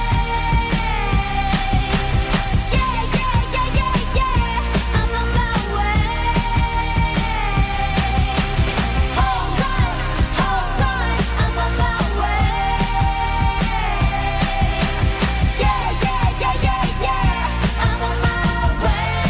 Yeah, yeah, yeah, yeah, yeah, I'm on my way. Hold on, hold on, I'm on my way. Yeah, yeah, yeah, yeah, yeah, I'm on my way.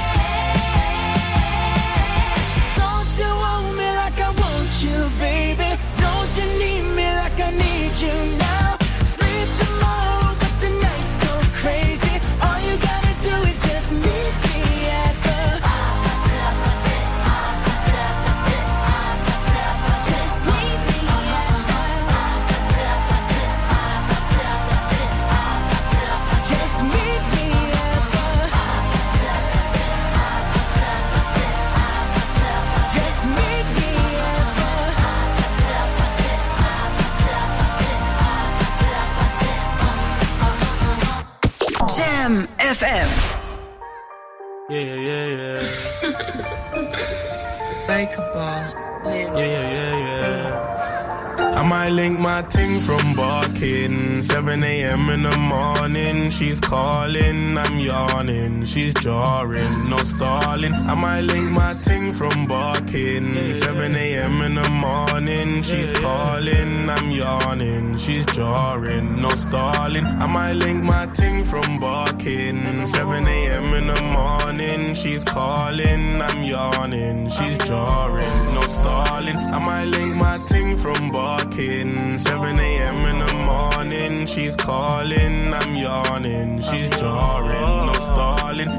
Don't you want me like I want you, baby? Don't you need me like I need you now? Sleep tomorrow, but tonight go crazy. All you gotta do is just meet me at the Apate, Apate, Apate, Apate, Apate, Apate. Just meet me at the Apate, Apate, Apate, Apate, Apate, Apate. just meet me at the Apate, Apate, Apate, Apate, Apate, Apate. just meet me at the Apate, Apate, Apate, Apate, Apate, Apate, uh, uh-huh. Jam F M. Yeah, yeah, yeah. Bakerball. Yeah, yeah, yeah, yeah. I might link my ting from barking. seven a.m. in the morning, she's calling, I'm yawning, she's jarring, no stalling. I might link my ting from barking. seven a.m. in the morning, she's calling, I'm yawning, she's jarring, no stalling. I might link my ting from barking. seven a.m. in the morning, she's calling, I'm yawning, she's jarring, no stalling. I might link my ting from barking. seven a.m. in the morning, she's calling, I'm yawning, she's jarring, no stalling.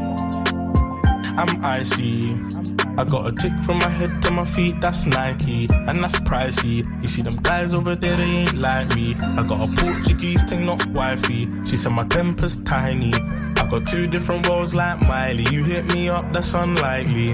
I'm icy, I got a tick from my head to my feet, that's Nike, and that's pricey. You see them guys over there, they ain't like me. I got a Portuguese thing, not wifey. She said my temper's tiny. I got two different roles like Miley. You hit me up, that's unlikely.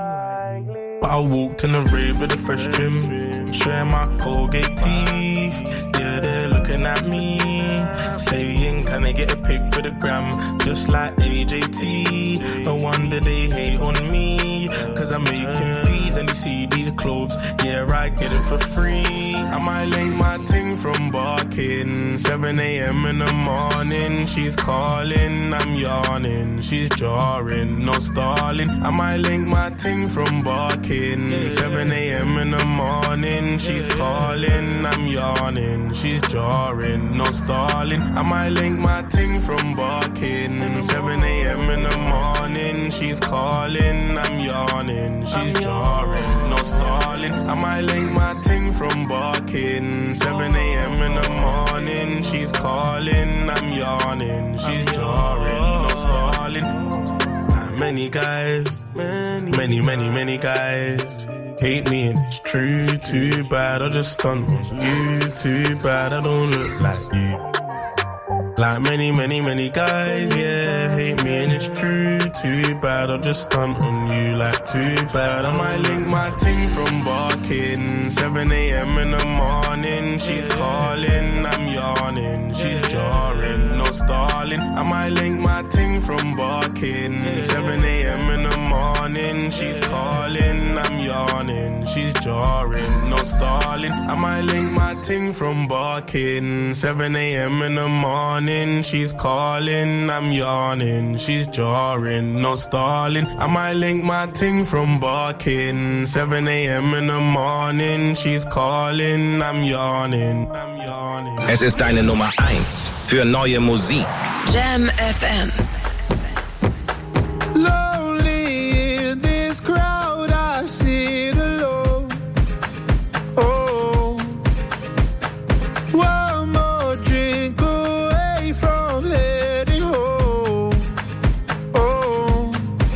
But I walked in the rave with a fresh trim, showing my Colgate teeth. Yeah, they're looking at me, saying, can I get a pic for the gram? Just like A J T. No wonder they hate on me, cause I'm making beats and you see these clothes. Yeah, I get it for free. I might link my ting from barking. seven a.m. in the morning, she's calling, I'm yawning, she's jarring, no stalling. I might link my ting from barking. seven a.m. in the morning, she's calling, I'm yawning, she's jarring, no stalling. I might link my ting from barking. seven a.m. in the morning, she's calling, I'm yawning, she's jarring, no stalling. I might link my ting from barking. seven a.m. in the morning, she's calling, I'm yawning, she's jarring, no stalling. Many guys, many, many, many, many guys hate me and it's true, too bad I just stunt on you, too bad I don't look like you. Like many, many, many guys, yeah, hate me and it's true, too bad I'll just stunt on you, like too bad. I might link my ting from barking. seven a.m. in the morning, she's calling, I'm yawning, she's jarring, no stalling. I might link my ting from barking. seven a.m. in the morning, she's calling, I'm yawning, she's jarring, no stalling. I might link my ting from barking. seven a.m. in the morning, she's calling, I'm yawning, she's jarring, no stalling. I might link my ting from barking. seven a.m. in the morning, she's calling, I'm yawning, I'm yawning. Es ist deine Nummer eins für neue Musik. Jam F M. Lonely in this crowd, I sit alone. Oh, one more drink away from heading home. Oh,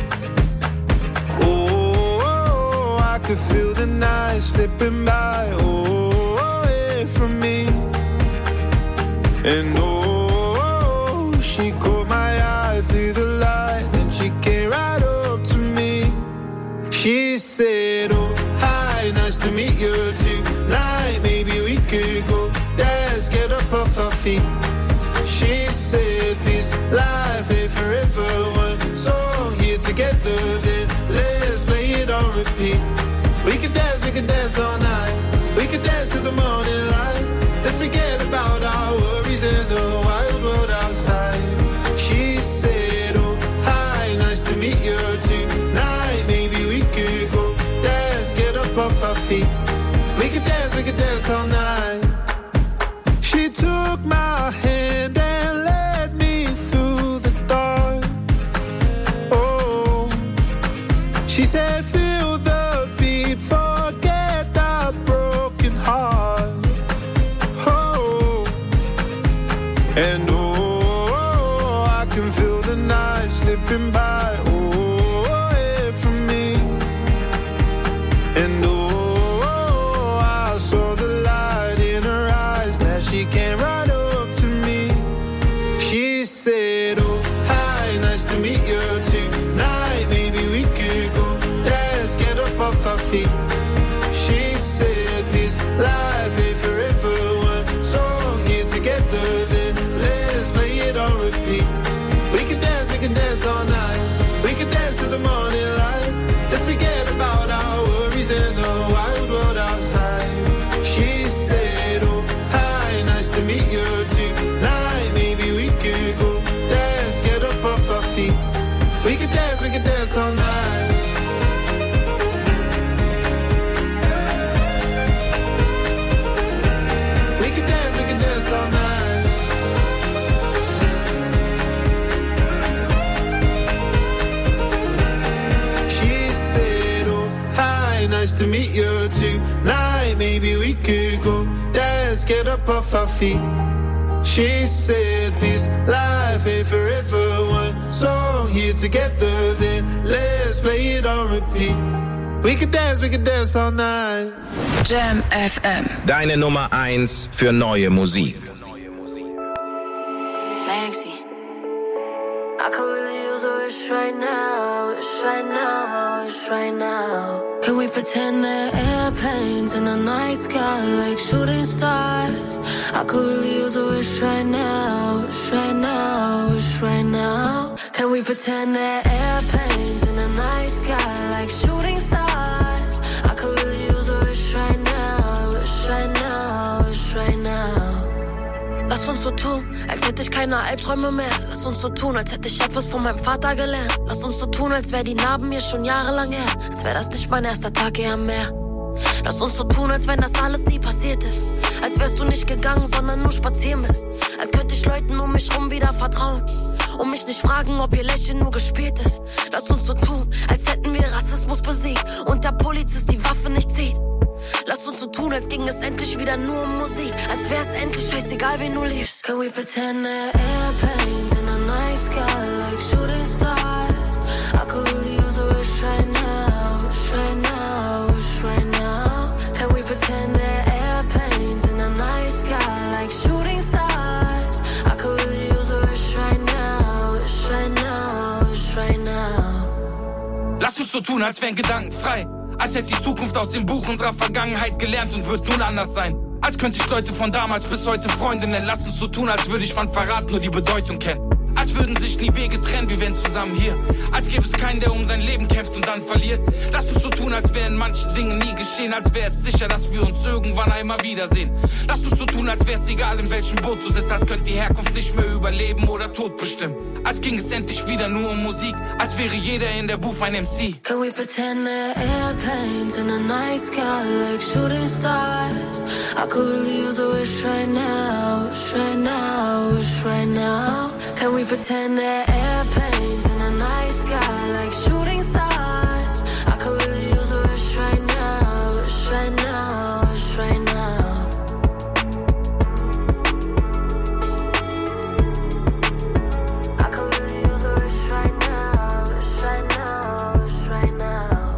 oh, I could feel the night slipping by. Oh, away from me. And oh, she caught my eye through the light and she came right up to me. She said, oh, hi, nice to meet you tonight. Maybe we could go dance, get up off our feet. She said, this life ain't forever. One song here together, then let's play it on repeat. We could dance, we could dance all night. We could dance to the morning light. Let's forget about our worries and the wild world outside. She said, oh, hi, nice to meet you tonight. Maybe we could go dance, get up off our feet. We could dance, we could dance all night. She took my hand and led me through the dark. Oh, she said, feel the beat, forget our broken heart. And oh, I can feel the night slipping by, oh, away from me. And oh, I saw the light in her eyes as she came right up to me. She said, oh, hi, nice to meet you tonight. Maybe we could go dance, get up off our feet. She said, this life ain't forever. One song here together, then let's play it on repeat. We can dance, we can dance all night. We can dance to the morning light. Let's forget about our worries and the wild world maybe we could go dance, get up off our feet. She said this life ain't forever. One song here together, then let's play it on repeat. We could dance, we could dance all night. Jam F M. Deine Nummer eins für neue Musik. Maxi. I could really use a wish right now, wish right now, wish right now. Can we pretend they're airplanes in a night sky like shooting stars? I could really use a wish right now, wish right now, wish right now. Can we pretend they're airplanes in a night sky like shooting stars? I could really use a wish right now, wish right now, wish right now. Lass uns so tun, als hätte ich keine Albträume mehr. Lass uns so tun, als hätte ich etwas von meinem Vater gelernt. Lass uns so tun, als wär die Narben mir schon jahrelang her. Als wär das nicht mein erster Tag hier am Meer. Lass uns so tun, als wenn das alles nie passiert ist. Als wärst du nicht gegangen, sondern nur spazieren bist. Als könnte ich Leuten um mich rum wieder vertrauen. Und mich nicht fragen, ob ihr Lächeln nur gespielt ist. Lass uns so tun, als hätten wir Rassismus besiegt. Und der Polizist die Waffe nicht zieht. Lass uns so tun, als ging es endlich wieder nur um Musik. Als wär's endlich scheißegal, wen du liebst. Can we pretend they're airplanes in a night sky like shooting stars? I could really use a wish right now, wish right now, wish right now. Can we pretend they're airplanes in a night sky like shooting stars? I could really use a wish right now, wish right now, wish right now. Lass uns so tun, als wären Gedanken frei. Als hätte die Zukunft aus dem Buch unserer Vergangenheit gelernt und wird nun anders sein. Als könnte ich Leute von damals bis heute Freunde nennen. Lass uns so tun, als würde ich von Verrat nur die Bedeutung kennen. Als würden sich nie Wege trennen, wir wären zusammen hier. Als gäbe es keinen, der um sein Leben kämpft und dann verliert. Lass uns so tun, als wären manche Dinge nie geschehen. Als wäre es sicher, dass wir uns irgendwann einmal wiedersehen. Lass uns so tun, als wäre es egal, in welchem Boot du sitzt. Als könnte die Herkunft nicht mehr überleben oder Tod bestimmen. Als ging es endlich wieder nur um Musik. Als wäre jeder in der Booth ein M C. Can we pretend they're airplanes in a night sky like shooting stars? I could really use a wish right now, wish right now, wish right now. Can we pretend they're airplanes in a night sky like shooting stars? I could really use a wish right now, wish right now, wish right now. I could really use a wish right now, wish right now, wish right now.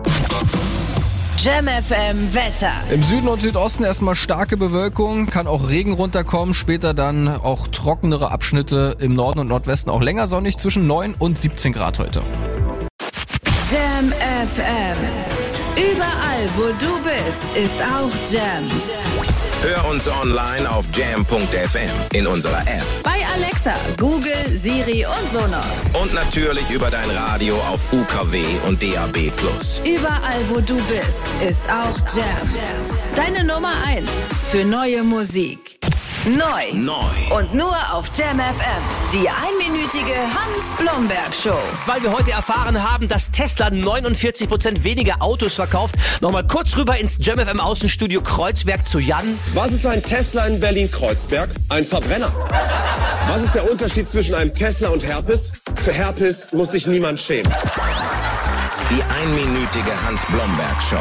Jam F M Wetter. Im Süden und Südosten erstmal starke Bewölkung, kann auch Regen runterkommen, später dann auch trockenere Abschnitte im Norden und Nordwesten, auch länger sonnig zwischen neun und siebzehn Grad heute. Jam F M. Überall, wo du bist, ist auch Jam. Hör uns online auf jam punkt f m, in unserer App. Bei Alexa, Google, Siri und Sonos. Und natürlich über dein Radio auf U K W und D A B plus. Überall, wo du bist, ist auch Jam. Deine Nummer eins für neue Musik. Neu. Neu. Und nur auf Jam F M. Die einminütige Hans-Blomberg-Show. Weil wir heute erfahren haben, dass Tesla neunundvierzig Prozent weniger Autos verkauft. Nochmal kurz rüber ins Jam F M Außenstudio Kreuzberg zu Jan. Was ist ein Tesla in Berlin-Kreuzberg? Ein Verbrenner. Was ist der Unterschied zwischen einem Tesla und Herpes? Für Herpes muss sich niemand schämen. Die einminütige Hans-Blomberg-Show.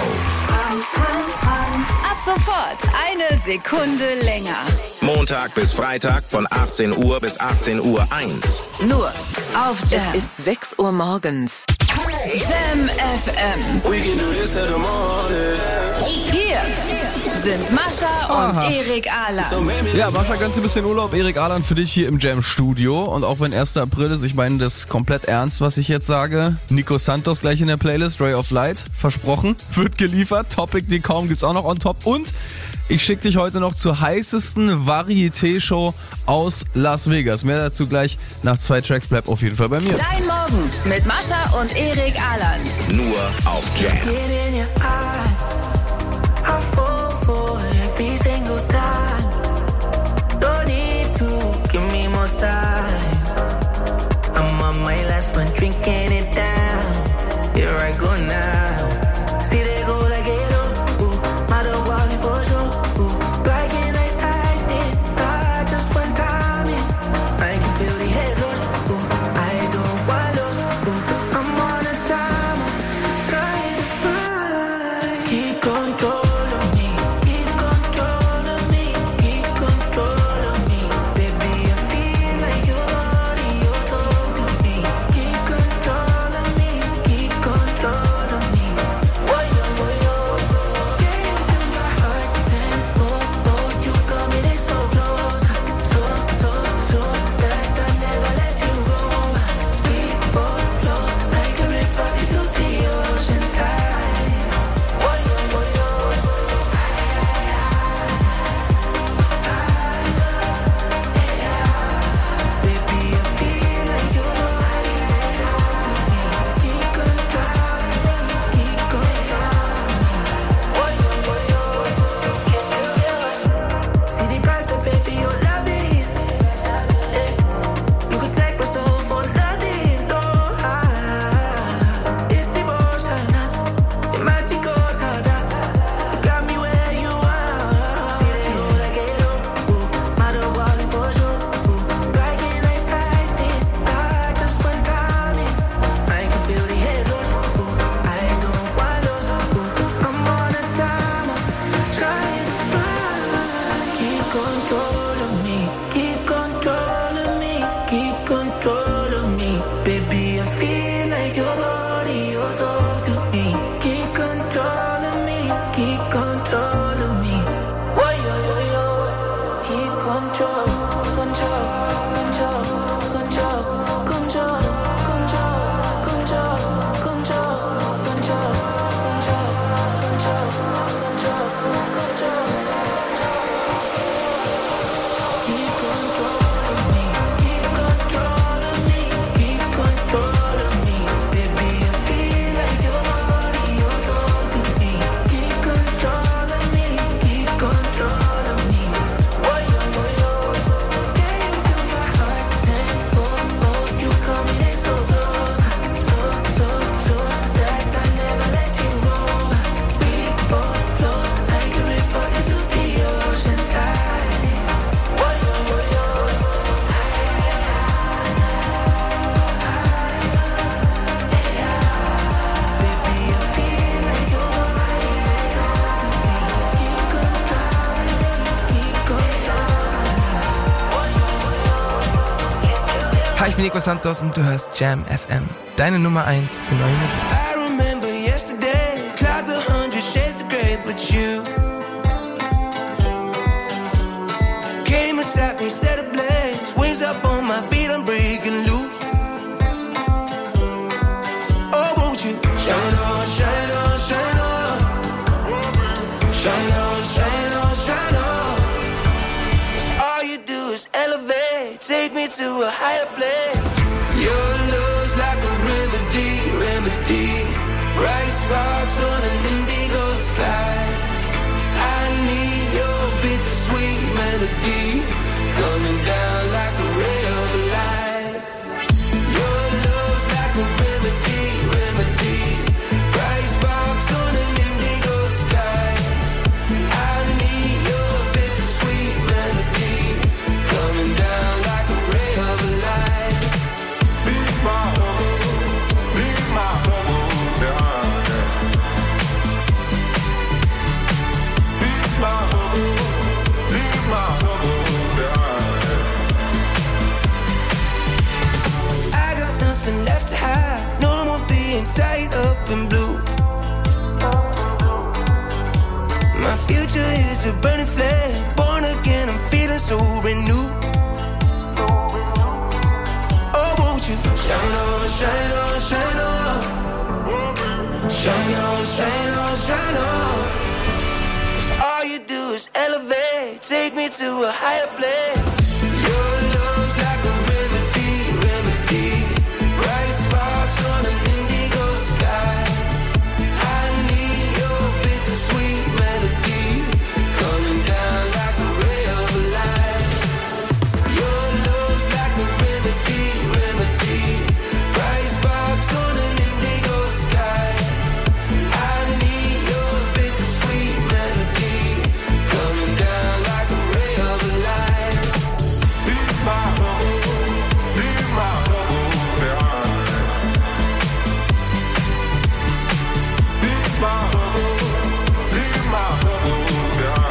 Ab sofort eine Sekunde länger. Montag bis Freitag von achtzehn Uhr bis achtzehn Uhr eins. Nur auf Jam. Es ist sechs Uhr morgens. Jam F M. We can do this till the morning. Hier sind Mascha und Aha. Erik Ahland. Ja, Mascha, ganz ein bisschen Urlaub. Erik Ahland für dich hier im Jam-Studio. Und auch wenn erster April ist, ich meine das komplett ernst, was ich jetzt sage. Nico Santos gleich in der Playlist, Ray of Light, versprochen, wird geliefert. Topic, die kaum gibt's auch noch on top. Und ich schicke dich heute noch zur heißesten Varieté-Show aus Las Vegas. Mehr dazu gleich nach zwei Tracks. Bleib auf jeden Fall bei mir. Dein Morgen mit Mascha und Erik Ahland. Nur auf Jam. Get in your eyes. I fall for every single time. Don't need to give me more signs. I'm on my last one, drinking it down. Here I go now. See they go like it oh, ooh, mother walking for sure. Ooh, like it like lightning. I just one time in. I can feel the head rush. Ooh, I don't want lost. Ooh, I'm on a timer, trying to find. control of me, keep control of me, keep control of me. Baby, I feel like your body, your soul to me. Keep control of me, keep control of me. Whoa, yo, yo, yo. Keep control, control, control, control, control, control, control, control, control, control, control, control, control. Keep control of me, keep control of me, keep control of me. Baby, I feel like your body, your soul to me. Keep control of me, keep control of me. Oh, yo, yo, yo. Can you feel my heart tempo? Oh, you coming in so close, so, so, so that I never let you go. We both flow like a river into the ocean tide. Oh, yo, yo, yo. Baby, I feel like your body is all to me. Keep control of me, keep control of me. Oh, yo, yo, yo. Hi, ich bin Nico Santos und du hörst Jam F M. Deine Nummer eins für neue Musik. I remember yesterday, clouds a hundred shades of grey, but you came and sat me, set ablaze, wings up on my feet, I'm breaking loose. Oh, won't you shine on, shine on, shine on, shine on, shine on, shine on. 'Cause all you do is elevate, take me to a higher place. Your love's like a remedy, remedy. Bright sparks on an indigo sky. I need your bittersweet melody coming down like a ray of light. Your love's like a remedy, remedy. Bright sparks on an indigo sky. I need your bittersweet melody coming down like a ray of light. Be my home, be my home, yeah. Be my home, be my home, yeah. I got nothing left to hide, no more being tied up in blue. My future is a burning flame, born again, I'm feeling so renewed. Oh, won't you shine on, shine on, shine on, shine on, shine on, shine on. 'Cause all you do is elevate, take me to a higher place. Your love's like a remedy, remedy. Bright sparks on an indigo sky. I need your bittersweet melody coming down like a ray of light. Your love's like a remedy, remedy. Bright sparks on an indigo sky. I need your bittersweet melody coming down like a ray of light. Be my home, be my home, yeah. Be my home, be my home, yeah.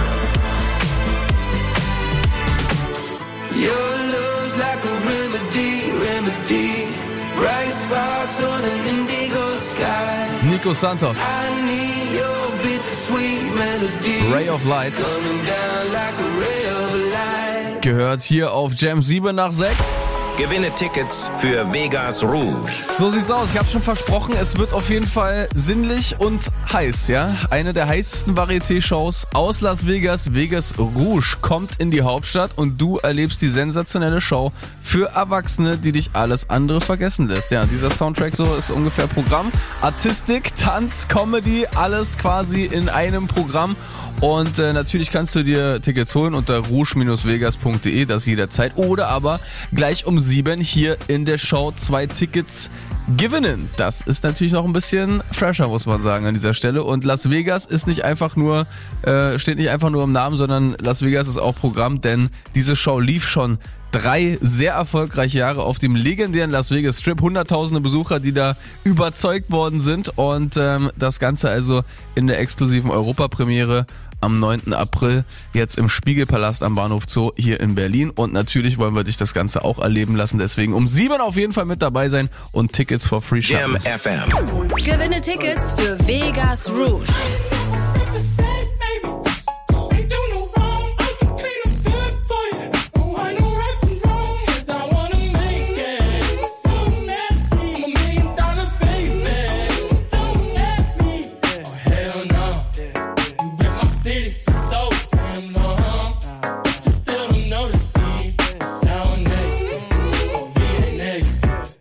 Your love's like a remedy, remedy. Bright sparks on an indigo sky. Nico Santos, I need your bittersweet melody Ray of Light, coming down like a ray of light. gehört hier auf Jam sieben nach sechs. Gewinne Tickets für Vegas Rouge. So sieht's aus. Ich habe schon versprochen, es wird auf jeden Fall sinnlich und heiß, ja? Eine der heißesten Varieté-Shows aus Las Vegas, Vegas Rouge, kommt in die Hauptstadt und du erlebst die sensationelle Show für Erwachsene, die dich alles andere vergessen lässt. Ja, dieser Soundtrack so ist ungefähr Programm. Artistik, Tanz, Comedy, alles quasi in einem Programm. Und äh, natürlich kannst du dir Tickets holen unter rouge Bindestrich vegas Punkt de, das jederzeit. Oder aber gleich um sieben hier in der Show zwei Tickets gewinnen. Das ist natürlich noch ein bisschen fresher, muss man sagen, an dieser Stelle. Und Las Vegas ist nicht einfach nur, äh, steht nicht einfach nur im Namen, sondern Las Vegas ist auch Programm, denn diese Show lief schon drei sehr erfolgreiche Jahre auf dem legendären Las Vegas Strip. Hunderttausende Besucher, die da überzeugt worden sind. Und ähm, das Ganze also in der exklusiven Europapremiere. am neunten April jetzt im Spiegelpalast am Bahnhof Zoo hier in Berlin. Und natürlich wollen wir dich das Ganze auch erleben lassen. Deswegen um sieben auf jeden Fall mit dabei sein und Tickets for free shoppen. Jam F M. Gewinne Tickets für Vegas Rouge.